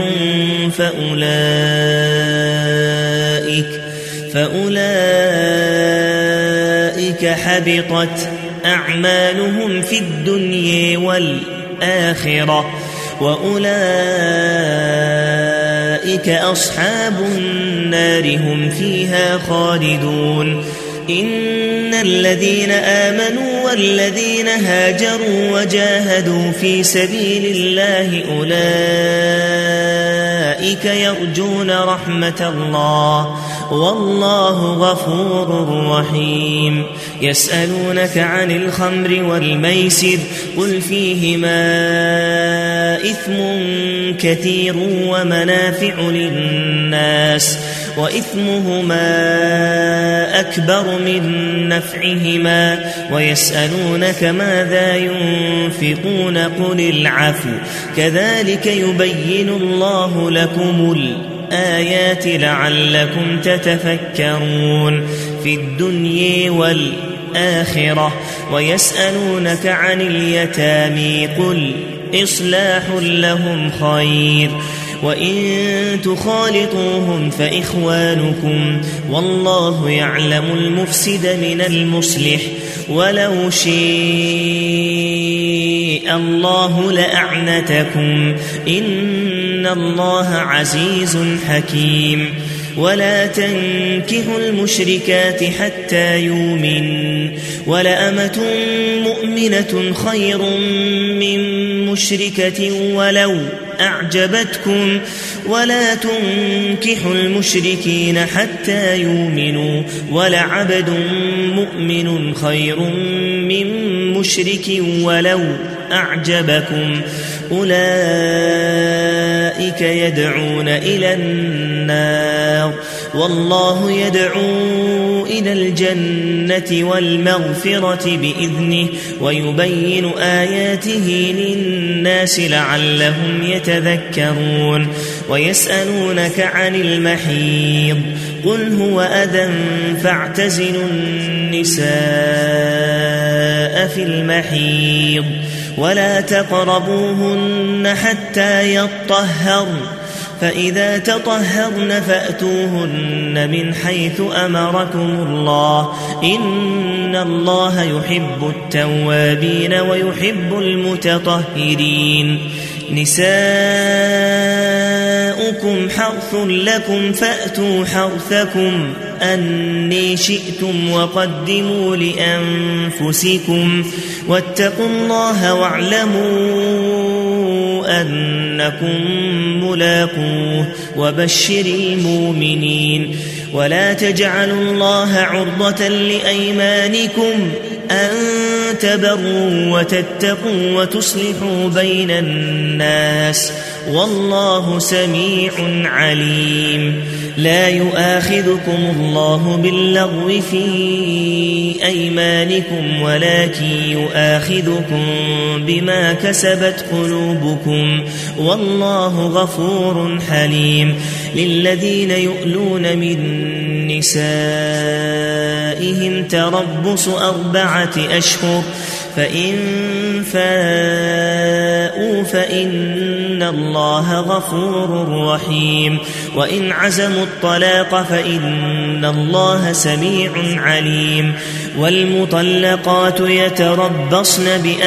فأولئك حبطت أعمالهم في الدنيا والآخرة وأولئك أصحاب النار هم فيها خالدون إن الذين آمنوا والذين هاجروا وجاهدوا في سبيل الله أولئك يرجون رحمة الله والله غفور رحيم يسألونك عن الخمر والميسر قل فيهما إثم كثير ومنافع للناس وإثمهما أكبر من نفعهما ويسألونك ماذا ينفقون قل العفو كذلك يبين الله لكم الآيات لعلكم تتفكرون في الدنيا والآخرة ويسألونك عن اليتامى قل إصلاح لهم خير وإن تخالطوهم فإخوانكم والله يعلم المفسد من المصلح ولو شاء الله لأعنتكم إن الله عزيز حكيم ولا تنكحوا المشركات حتى يؤمنوا ولأمة مؤمنة خير من مشركة ولو أعجبتكم ولا تنكحوا المشركين حتى يؤمنوا ولعبد مؤمن خير من مشرك ولو أعجبكم أولئك يدعون إلى النار والله يدعو إلى الجنة والمغفرة بإذنه ويبين آياته للناس لعلهم يتذكرون ويسألونك عن المحيض قل هو أذى فاعتزلوا النساء في المحيض ولا تقربوهن حتى يطهرن فإذا تطهرن فأتوهن من حيث أمركم الله إن الله يحب التوابين ويحب المتطهرين نساؤكم حرث لكم فأتوا حرثكم أني شئتم وقدموا لأنفسكم واتقوا الله واعلموا أنكم ملاقوه وبشر المؤمنين ولا تجعلوا الله عرضة لأيمانكم أن تبروا وتتقوا وتصلحوا بين الناس والله سميع عليم لا يؤاخذكم الله باللغو في أيمانكم ولكن يؤاخذكم بما كسبت قلوبكم والله غفور حليم للذين يؤلون من نسائهم تربص 4 أشهر فإن فاءوا فإن الله غفور رحيم وإن عزموا الطلاق فإن الله سميع عليم والمطلقات يتربصن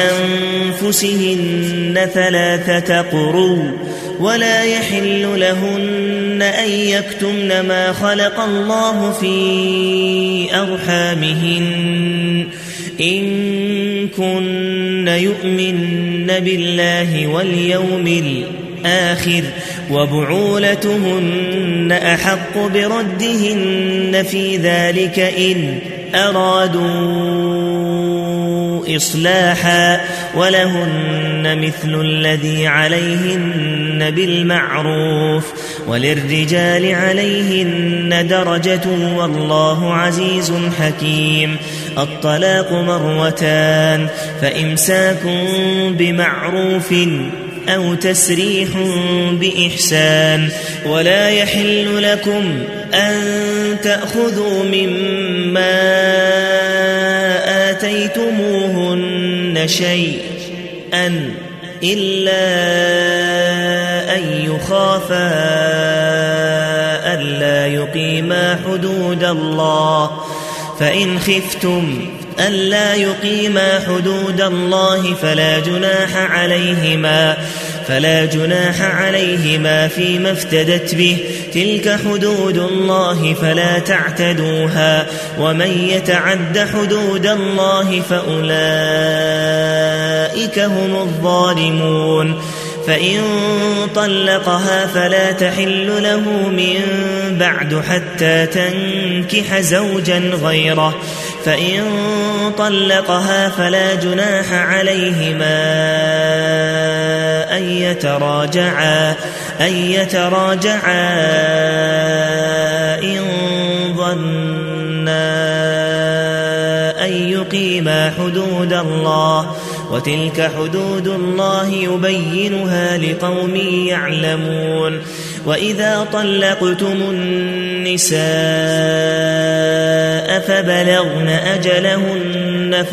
بأنفسهن 3 قروء ولا يحل لهن أن يكتمن ما خلق الله في أرحامهن إن كن يؤمن بالله واليوم الآخر وبعولتهن أحق بردهن في ذلك إن أرادوا إصلاحا ولهن مثل الذي عليهن بالمعروف وللرجال عليهن درجة والله عزيز حكيم الطلاق 2 فإمساك بمعروف أو تسريح بإحسان ولا يحل لكم أن تأخذوا مما آتيتموهن شيئا إلا أن يخافا ألا يقيما حدود الله فإن خفتم ألا يقيما حدود الله فلا جناح عليهما فيما افتدت به، تلك حدود الله فلا تعتدوها، ومن يتعد حدود الله فأولئك هم الظالمون. فإن طلقها فلا تحل له من بعد حتى تنكح زوجا غيره، فإن طلقها فلا جناح عليهما أن يتراجعا إن ظنا أن يقيما حدود الله، وتلك حدود الله يبينها لقوم يعلمون. وإذا طلقتم النساء فبلغن أجلهن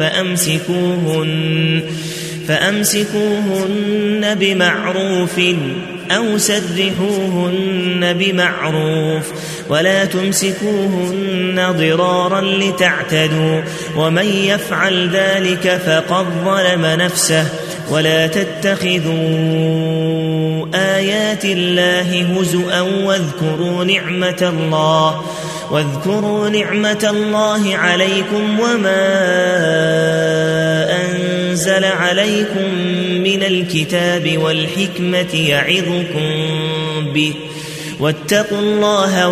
فأمسكوهن بمعروف أو سرحوهن بمعروف، ولا تمسكوهن ضرارا لتعتدوا، ومن يفعل ذلك فقد ظلم نفسه. ولا تتخذوا آيات الله هزؤا واذكروا نعمة الله عليكم وما أنزل عليكم من الكتاب والحكمة يعظكم به، واتقوا الله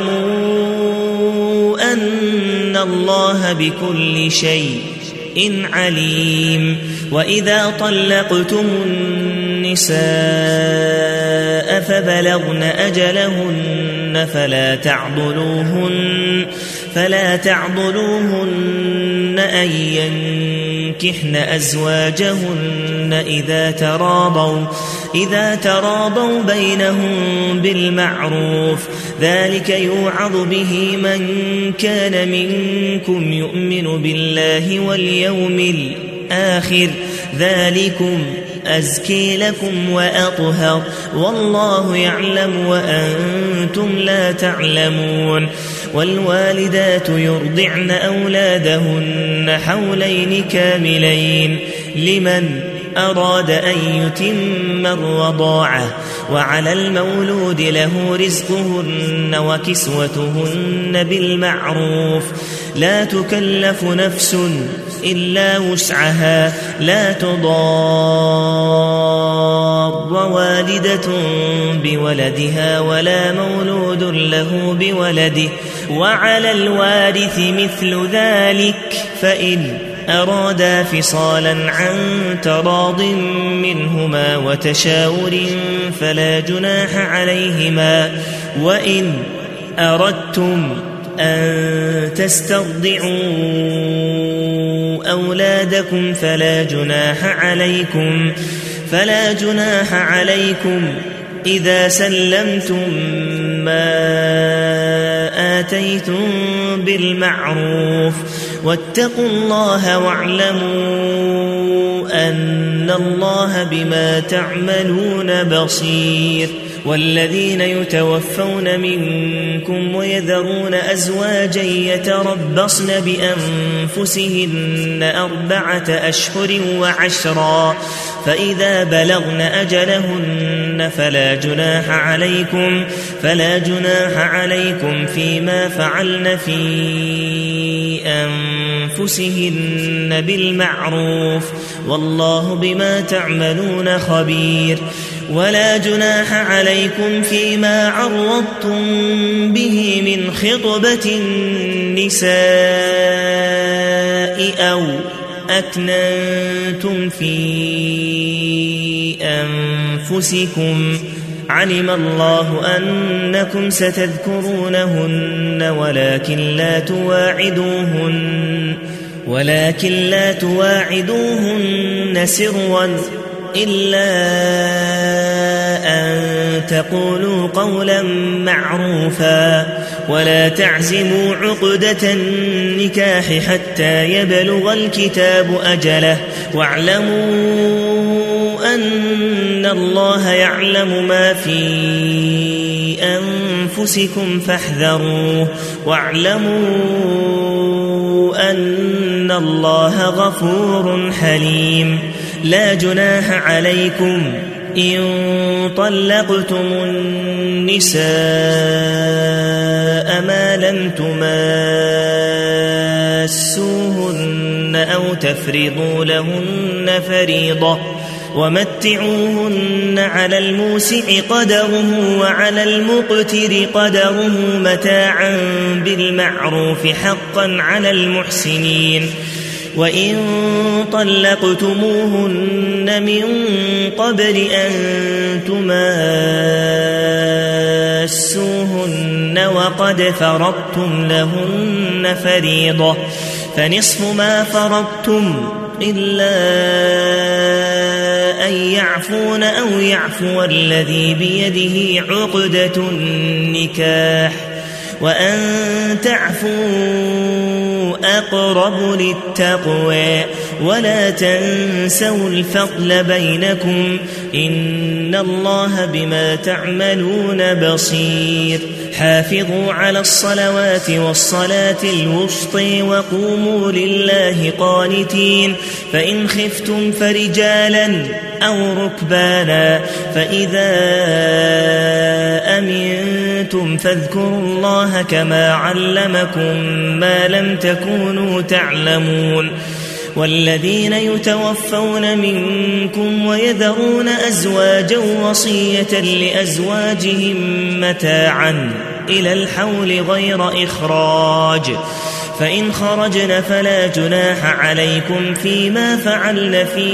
واعلموا أن الله بكل شيء عليم. وإذا طلقتم النساء فبلغن أجلهن فلا تعضلوهن أن ينكحن أزواجهن إذا تراضوا بينهم بالمعروف، ذلك يوعظ به من كان منكم يؤمن بالله واليوم الآخر، ذلكم أزكي لكم وأطهر، والله يعلم وأنتم لا تعلمون. والوالدات يرضعن أولادهن حولين كاملين لمن أراد أن يتم الرضاعة، وعلى المولود له رزقهن وكسوتهن بالمعروف، لا تكلف نفس إلا وسعها، لا تضار والدة بولدها ولا مولود له بولده، وعلى الوارث مثل ذلك، فإن أرادا فصالا عن تراض منهما وتشاور فلا جناح عليهما. وإن أردتم أن تسترضعوا أولادكم فلا جناح عليكم إذا سلمتم ما آتيتم بالمعروف، واتقوا الله واعلموا أن الله بما تعملون بصير. والذين يتوفون منكم ويذرون أزواجا يتربصن بأنفسهن 4 أشهر وعشرا، فإذا بلغن أجلهن فلا جناح عليكم فيما فعلن في أنفسهن بالمعروف، والله بما تعملون خبير. ولا جناح عليكم فيما عرضتم به من خطبة النساء أو أكننتم في أنفسكم، علم الله أنكم ستذكرونهن ولكن لا تواعدوهن سرا إلا أن تقولوا قولا معروفا، ولا تعزموا عقدة النكاح حتى يبلغ الكتاب أجله، واعلموا أن الله يعلم ما في أنفسكم فاحذروه، واعلموا أن الله غفور حليم. لا جناح عليكم إن طلقتم النساء ما لم تماسوهن أو تفرضوا لهن فريضة ومتعوهن على الموسع قدره وعلى المقتر قدره متاعا بالمعروف حقا على المحسنين. وإن طلقتموهن من قبل أن تماسوهن وقد فرضتم لهن فريضة فنصف ما فرضتم إلا أن يعفون أو يعفو الذي بيده عقدة النكاح وأن تعفوا أقرب للتقوى ولا تنسوا الفضل بينكم إن الله بما تعملون بصير. حافظوا على الصلوات والصلاة الوسطى وقوموا لله قانتين. فإن خفتم فرجالا أو ركبانا فإذا أمنتم فاذكروا الله كما علمكم ما لم تكونوا تعلمون. والذين يتوفون منكم ويذرون أزواجا وصية لأزواجهم متاعا إلى الحول غير إخراج فإن خرجن فلا جناح عليكم فيما فعلن في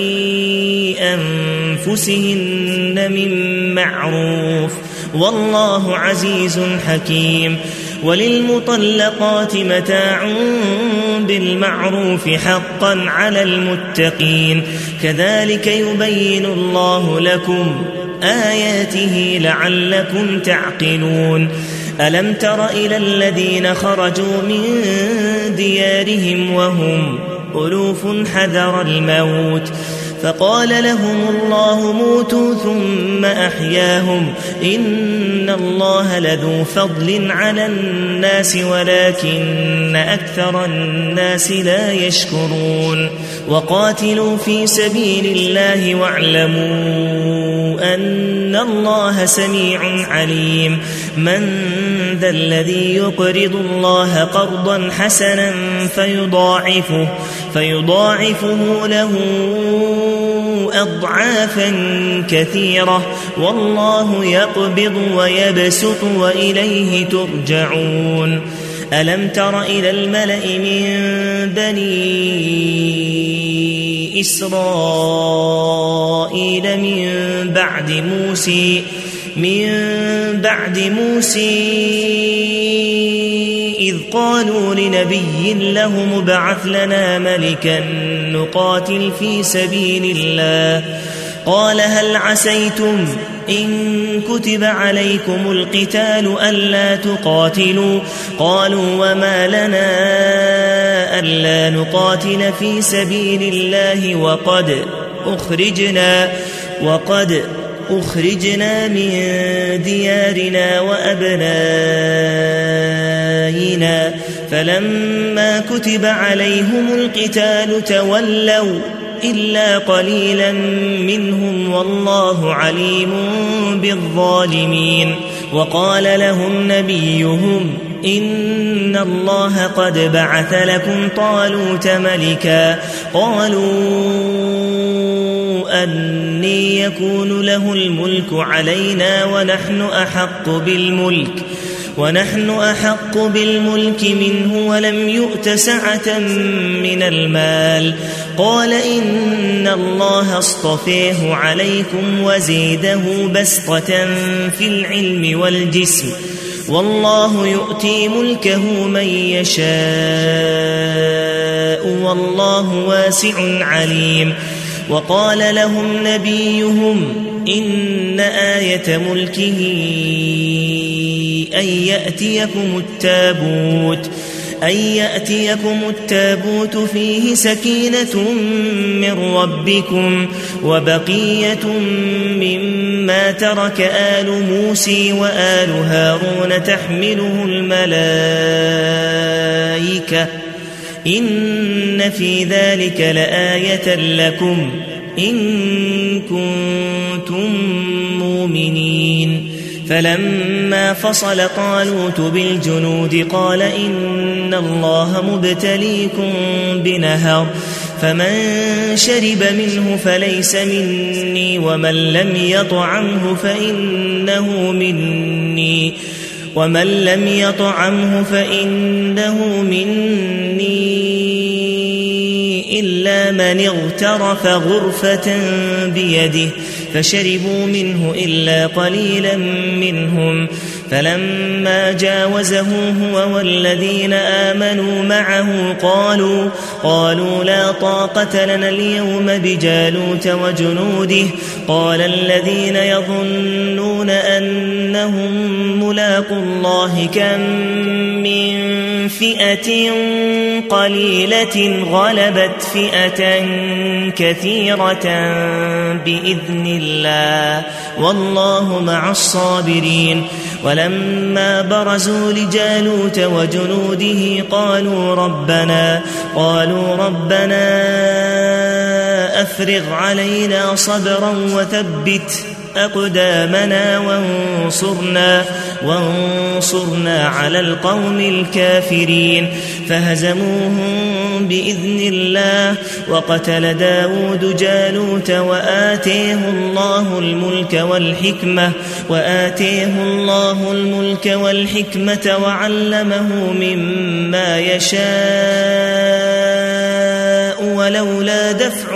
أنفسهن من معروف والله عزيز حكيم. وللمطلقات متاع بالمعروف حقا على المتقين كذلك يبين الله لكم آياته لعلكم تعقلون. ألم تر إلى الذين خرجوا من ديارهم وهم ألوف حذر الموت فقال لهم الله موتوا ثم أحياهم إن الله لذو فضل على الناس ولكن أكثر الناس لا يشكرون. وقاتلوا في سبيل الله واعلموا أن الله سميع عليم. من ذا الذي يقرض الله قرضا حسنا فيضاعفه له أضعافا كثيرة والله يقبض ويبسط وإليه ترجعون. ألم تر إلى الملأ من بني إسرائيل من بعد موسى إذ قالوا لنبي له ابعث لنا ملكا نقاتل في سبيل الله قال هل عسيتم إن كتب عليكم القتال ألا تقاتلوا قالوا وما لنا ألا نقاتل في سبيل الله وقد أخرجنا من ديارنا وأبنائنا فلما كتب عليهم القتال تولوا إلا قليلا منهم والله عليم بالظالمين. وقال لهم نبيهم إن الله قد بعث لكم طالوت ملكا قالوا أني يكون له الملك علينا ونحن أحق بالملك منه ولم يؤت سعة من المال قال إن الله اصطفيه عليكم وزيده بسطة في العلم والجسم والله يؤتي ملكه من يشاء والله واسع عليم. وقال لهم نبيهم إن آية ملكه أن يأتيكم التابوت فيه سكينة من ربكم وبقية مما ترك آل موسى وآل هارون تحمله الملائكة إن في ذلك لآية لكم إن كنتم مؤمنين فلما فصل طالوت بالجنود قال إن الله مبتليكم بنهر فمن شرب منه فليس مني ومن لم يطعمه فإنه مني إلا من اغترف غرفة بيده فشربوا منه إلا قليلا منهم فلما جاوزه هو والذين آمنوا معه قالوا لا طاقة لنا اليوم بجالوت وجنوده قال الذين يظنون أنهم ملاقو الله كم من فئة قليلة غلبت فئة كثيرة بإذن الله والله مع الصابرين ولما برزوا لجالوت وجنوده قالوا ربنا أفرغ علينا صبرا وثبت أقدامنا وانصرنا على القوم الكافرين فهزموهم بإذن الله وقتل داود جالوت وآتيه الله الملك والحكمة وعلمه مما يشاء ولولا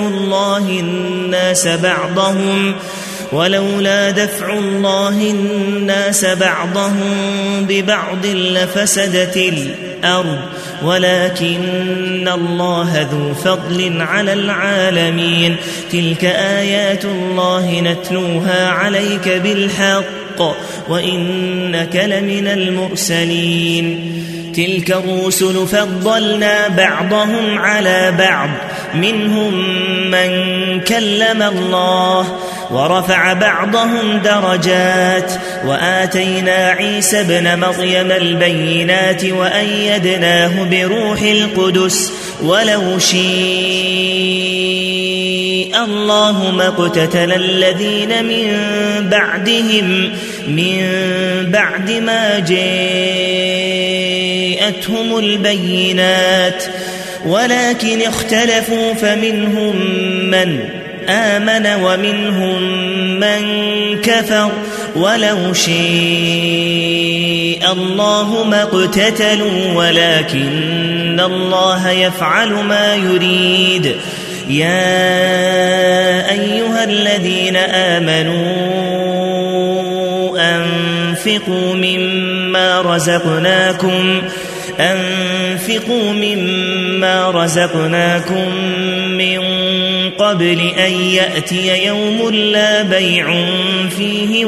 دفع الله الناس بعضهم ببعض لفسدت الأرض ولكن الله ذو فضل على العالمين تلك آيات الله نتلوها عليك بالحق وإنك لمن المرسلين تلك الرسل فضلنا بعضهم على بعض منهم من كلم الله ورفع بعضهم درجات وآتينا عيسى ابن مريم البينات وأيدناه بروح القدس ولو شيء الله ما اقتتل الذين من بعد ما جاءتهم البينات ولكن اختلفوا فمنهم من آمن ومنهم من كفر ولو شاء الله ما اقتتلوا ولكن الله يفعل ما يريد يا أيها الذين آمنوا أنفقوا مما رزقناكم من قبل أن يأتي يوم لا بيع فيه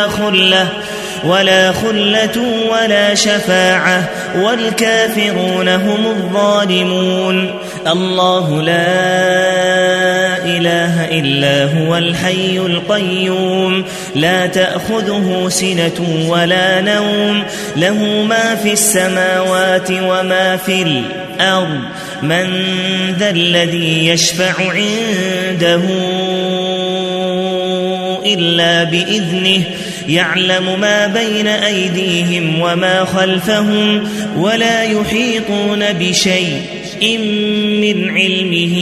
ولا خلة ولا شفاعة والكافرون هم الظالمون الله لا إله إلا هو الحي القيوم لا تأخذه سنة ولا نوم له ما في السماوات وما في الأرض من ذا الذي يشفع عنده إلا بإذنه يعلم ما بين أيديهم وما خلفهم ولا يحيطون بشيء من علمه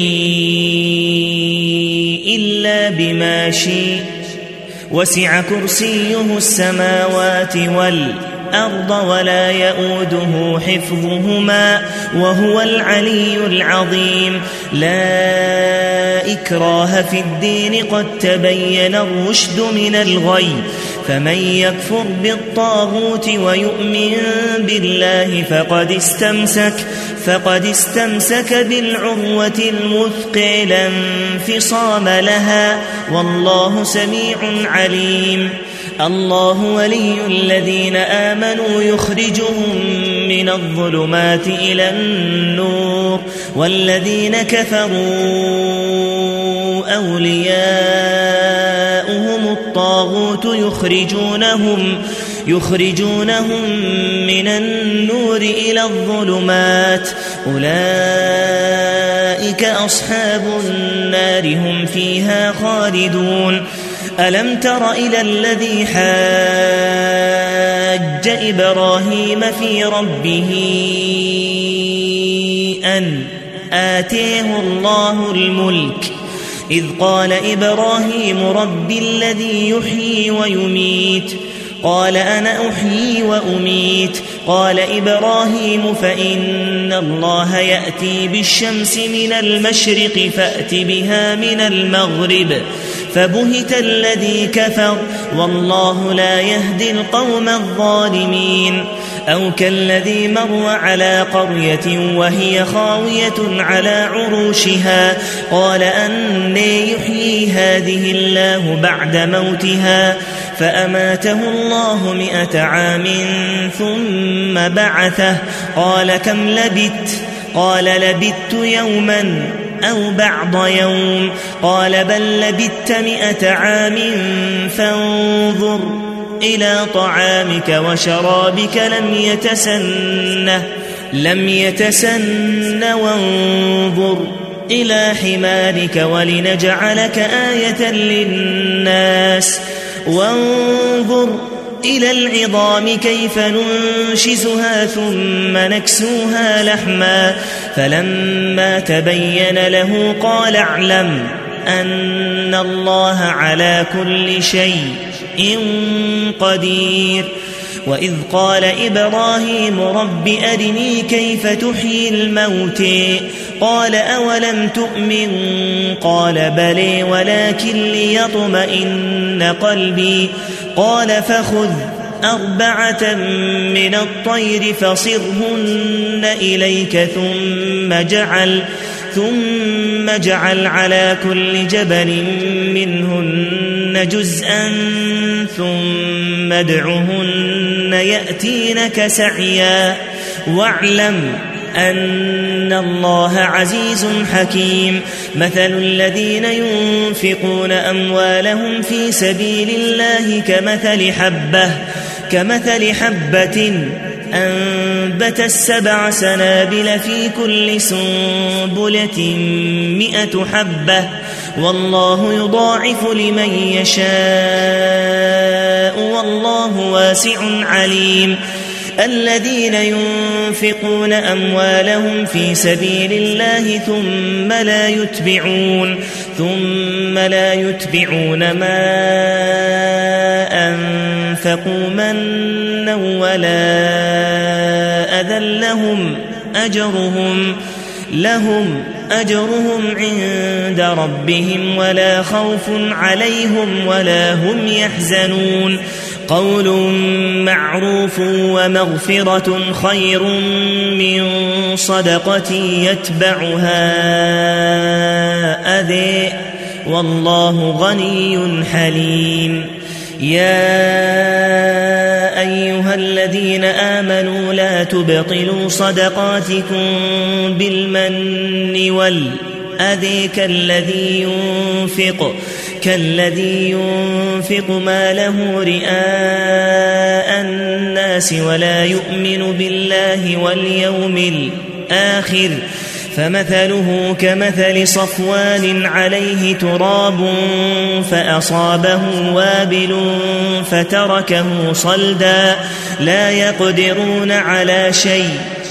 إلا بما شاء وسع كرسيه السماوات والأرض ولا يؤوده حفظهما وهو العلي العظيم لا إكراه في الدين قد تبين الرشد من الغي فمن يكفر بالطاغوت ويؤمن بالله فقد استمسك بالعروة الوثقى لا انفصام لها والله سميع عليم الله ولي الذين آمنوا يخرجهم من الظلمات إلى النور والذين كفروا أولياؤهم الطاغوت يخرجونهم من النور إلى الظلمات أولئك أصحاب النار هم فيها خالدون ألم تر إلى الذي حاج إبراهيم في ربه أن آتيه الله الملك إذ قال إبراهيم رب الذي يحيي ويميت قال أنا أحيي وأميت قال إبراهيم فإن الله يأتي بالشمس من المشرق فأت بها من المغرب فبهت الذي كفر والله لا يهدي القوم الظالمين أو كالذي مر على قرية وهي خاوية على عروشها قال أنى يحيي هذه الله بعد موتها فأماته الله 100 عام ثم بعثه قال كم لبثت قال لبثت يوما أو بعض يوم قال بل لبثت 100 عام فانظر إلى طعامك وشرابك لم يتسن وانظر إلى حمارك ولنجعلك آية للناس وانظر إلى العظام كيف ننشزها ثم نكسوها لحما فلما تبين له قال اعلم أن الله على كل شيء قدير وإذ قال إبراهيم رب أرني كيف تحيي الموت قال أولم تؤمن قال بلى ولكن ليطمئن قلبي قال فخذ 4 من الطير فصرهن إليك ثم جعل على كل جبل منهن جزءا ثم ادعهن يأتينك سعيا واعلم أن الله عزيز حكيم مثل الذين ينفقون أموالهم في سبيل الله كمثل حبة أنبت 7 سنابل في كل سنبلة 100 حبة والله يضاعف لمن يشاء والله واسع عليم الذين ينفقون أموالهم في سبيل الله ثم لا يتبعون ما أنفقوا منا ولا أذى لهم أجرهم عند ربهم ولا خوف عليهم ولا هم يحزنون قول معروف ومغفرة خير من صدقة يتبعها أذى والله غني حليم يا أيها الذين آمنوا لا تبطلوا صدقاتكم بالمن والأذى كالذي ينفق ماله رئاء الناس ولا يؤمن بالله واليوم الآخر فمثله كمثل صفوان عليه تراب فأصابه وابل فتركه صلدا لا يقدرون على شيء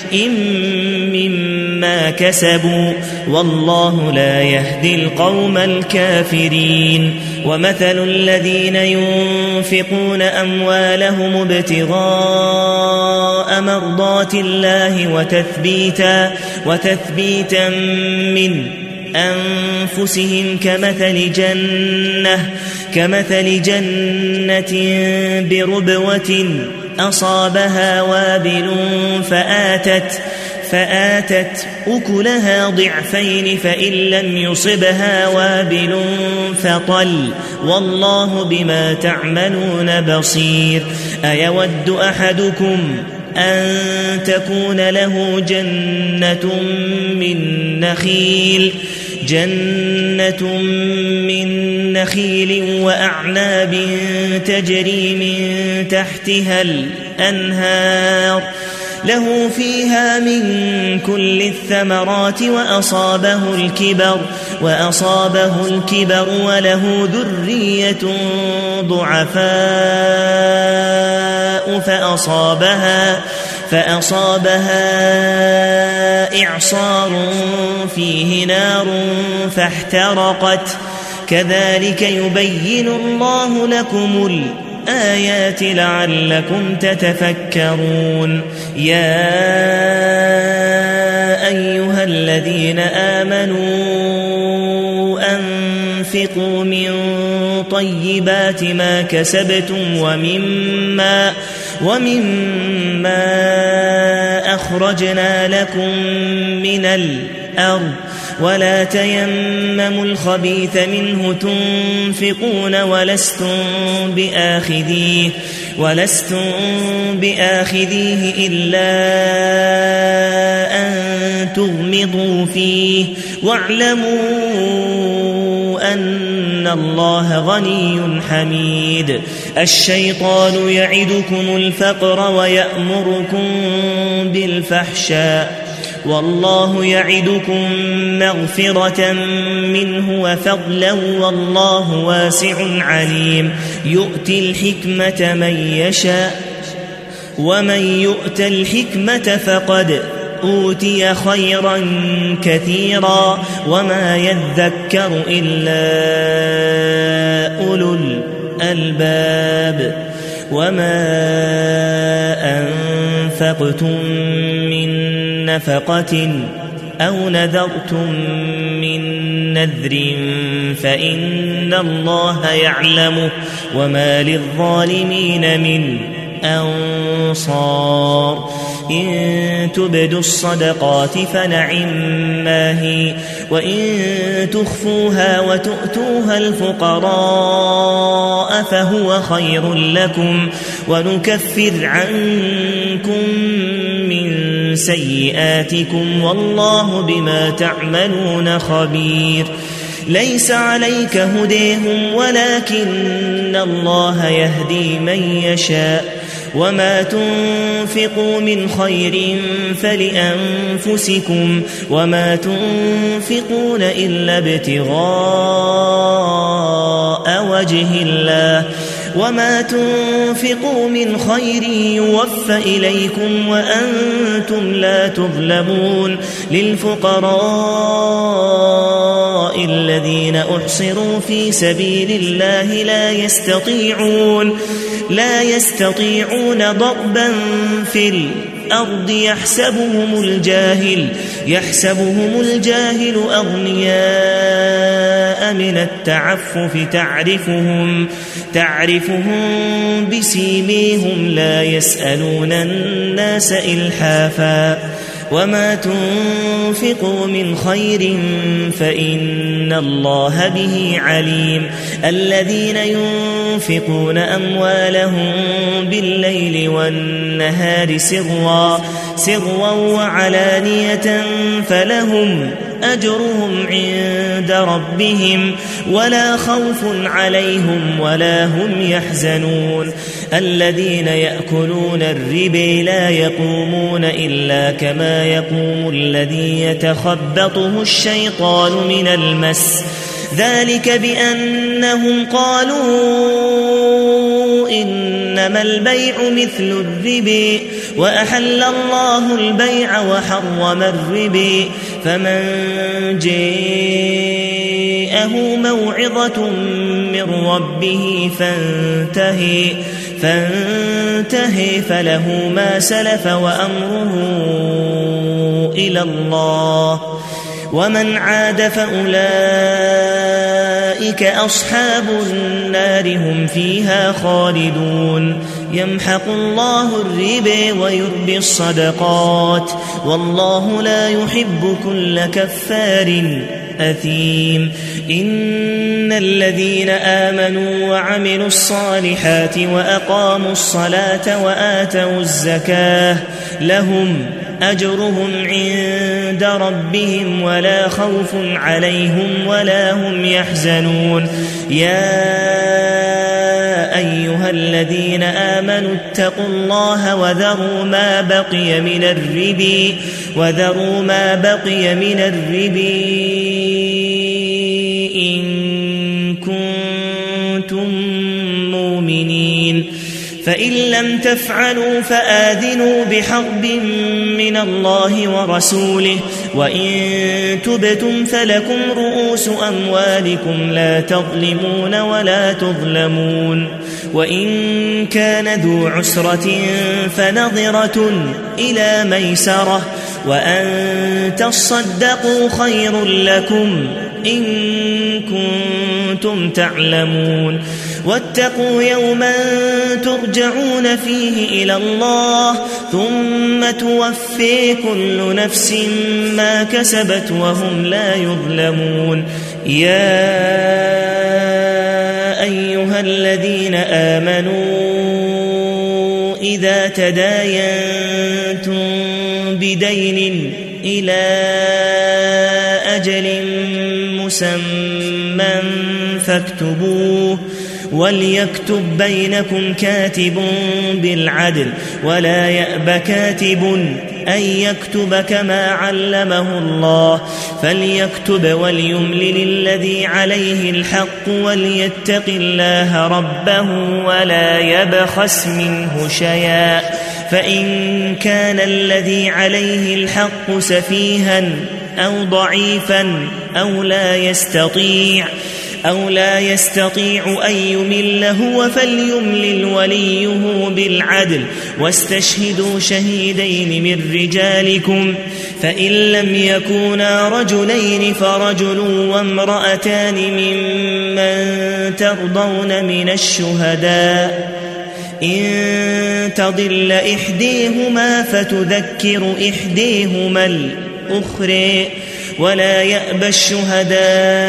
مما كسبوا والله لا يهدي القوم الكافرين ومثل الذين ينفقون أموالهم ابتغاء مرضات الله وتثبيتا من أنفسهم كمثل جنة بربوة أصابها وابل فآتت أكلها ضعفين فإن لم يصبها وابل فطل والله بما تعملون بصير أيود أحدكم أن تكون له جنة من جنة من نخيل وأعناب تجري من تحتها الأنهار له فيها من كل الثمرات وأصابه الكبر وله ذرية ضعفاء فأصابها إعصار فيه نار فاحترقت كذلك يبين الله لكم الآيات لعلكم تتفكرون يا أيها الذين آمنوا أنفقوا من طيبات ما كسبتم ومما أخرجنا لكم من الأرض ولا تيمموا الخبيث منه تنفقون ولستم بآخذيه إلا أن تغمضوا فيه واعلموا أن الله غني حميد الشيطان يعدكم الفقر ويأمركم بالفحشاء والله يعدكم مغفرة منه وفضلا والله واسع عليم يؤتي الحكمة من يشاء ومن يؤت الحكمة فقد أوتي خيرا كثيرا وما يذكر إلا أولو الألباب وما أنفقتم من نفقة أو نذرتم من نذر فإن الله يعلمه وما للظالمين من أنصار إن تبدوا الصدقات فنعما هي وإن تخفوها وتؤتوها الفقراء فهو خير لكم ونكفر عنكم من سيئاتكم والله بما تعملون خبير ليس عليك هديهم ولكن الله يهدي من يشاء وما تنفقوا من خير فلأنفسكم وما تنفقون إلا ابتغاء وجه الله وما تنفقوا من خير يوفى إليكم وأنتم لا تظلمون للفقراء الذين أحصروا في سبيل الله لا يستطيعون ضربا في الأرض يحسبهم الجاهل أغنياء من التعفف تعرفهم بسيميهم لا يسألون الناس إلحافا وما تنفقوا من خير فإن الله به عليم الذين ينفقون أموالهم بالليل والنهار سروا وعلانية فلهم أجرهم عند ربهم ولا خوف عليهم ولا هم يحزنون الذين يأكلون الربا لا يقومون إلا كما يقوم الذي يتخبطه الشيطان من المس ذلك بأنهم قالوا إنما البيع مثل الربا وأحل الله البيع وحرم الربا فمن جاءه موعظة من ربه فانتهي فله ما سلف وأمره إلى الله ومن عاد فأولئك أصحاب النار هم فيها خالدون يمحق الله الربا ويربي الصدقات والله لا يحب كل كفار أثيم إن الذين آمنوا وعملوا الصالحات وأقاموا الصلاة وآتوا الزكاة لهم أجرهم عند ربهم ولا خوف عليهم ولا هم يحزنون يا أيها الذين آمنوا اتقوا الله وذروا ما بقي من الربا إن كنتم مؤمنين فإن لم تفعلوا فآذنوا بحرب من الله ورسوله وإن تبتم فلكم رؤوس أموالكم لا تظلمون ولا تظلمون وإن كان ذو عسرة فنظرة إلى ميسرة وأن تصدقوا خير لكم إن كنتم تعلمون واتقوا يوما ترجعون فيه إلى الله ثم توفي كل نفس ما كسبت وهم لا يظلمون يا أيها الذين آمنوا إذا تداينتم بدين إلى أجل مسمى فاكتبوه وليكتب بينكم كاتب بالعدل ولا يأب كاتب أن يكتب كما علمه الله فليكتب وليملل الذي عليه الحق وليتق الله ربه ولا يبخس منه شيئا فإن كان الذي عليه الحق سفيها أو ضعيفا أو لا يستطيع أن يمل هو فليملل وليه بالعدل واستشهدوا شهيدين من رجالكم فإن لم يكونا رجلين فرجل وامرأتان ممن ترضون من الشهداء إن تضل إحديهما فتذكر إحديهما الأخرى ولا يأبى الشهداء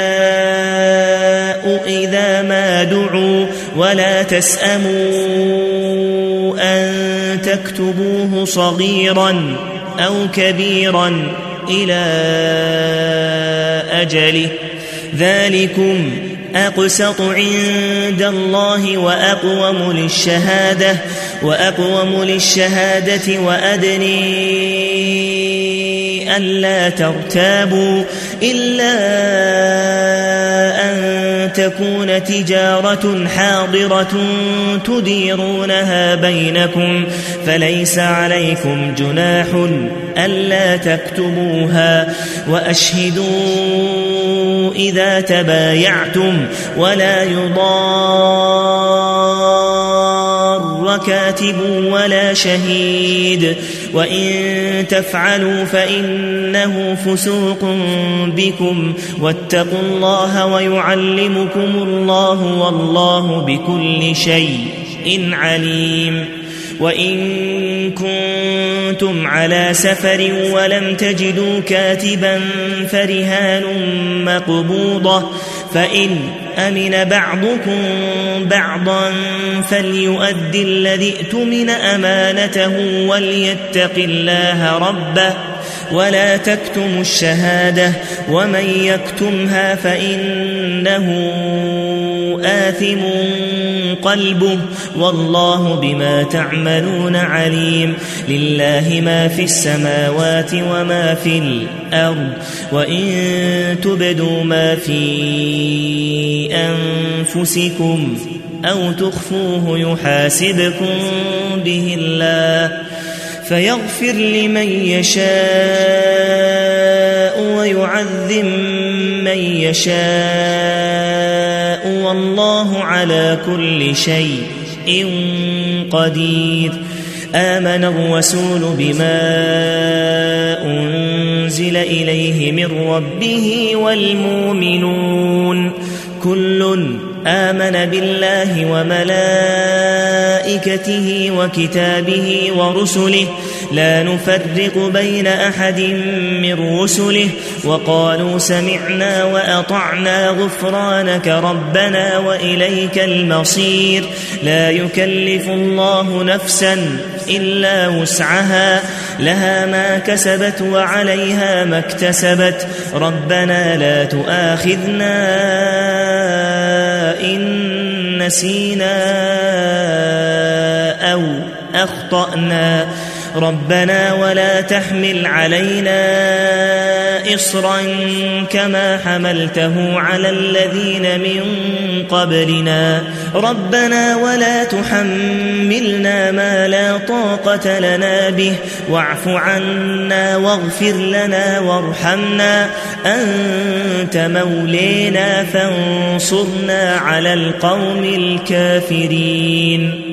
إذا ما دعوا ولا تسأموا أن تكتبوه صغيرا أو كبيرا إلى أجله ذلكم أقسط عند الله وأقوم للشهادة وأدني ألا ترتابوا إلا أن تكون تجارة حاضرة تديرونها بينكم فليس عليكم جناح ألا تكتبوها وأشهدوا إذا تبايعتم ولا يضار كاتب ولا شهيد وإن تفعلوا فإنه فسوق بكم واتقوا الله ويعلمكم الله والله بكل شيء عليم وإن كنتم على سفر ولم تجدوا كاتبا فرهان مقبوضة فإن أمن بعضكم بعضا فليؤدي الذي اؤتمن أمانته وليتق الله ربه ولا تكتموا الشهادة ومن يكتمها فإنه آثم قلبه والله بما تعملون عليم لله ما في السماوات وما في الأرض وإن تبدوا ما في أنفسكم أو تخفوه يحاسبكم به الله فيغفر لمن يشاء ويعذب من يشاء والله على كل شيء قدير آمن الرسول بما أنزل إليه من ربه والمؤمنون كل آمن بالله وملائكته وكتابه ورسله لا نفرق بين أحد من رسله وقالوا سمعنا وأطعنا غفرانك ربنا وإليك المصير لا يكلف الله نفسا إلا وسعها لها ما كسبت وعليها ما اكتسبت ربنا لا تؤاخذنا إن نسينا أو أخطأنا ربنا ولا تحمل علينا إصرا كما حملته على الذين من قبلنا ربنا ولا تحملنا ما لا طاقة لنا به واعف عنا واغفر لنا وارحمنا أنت مولينا فانصرنا على القوم الكافرين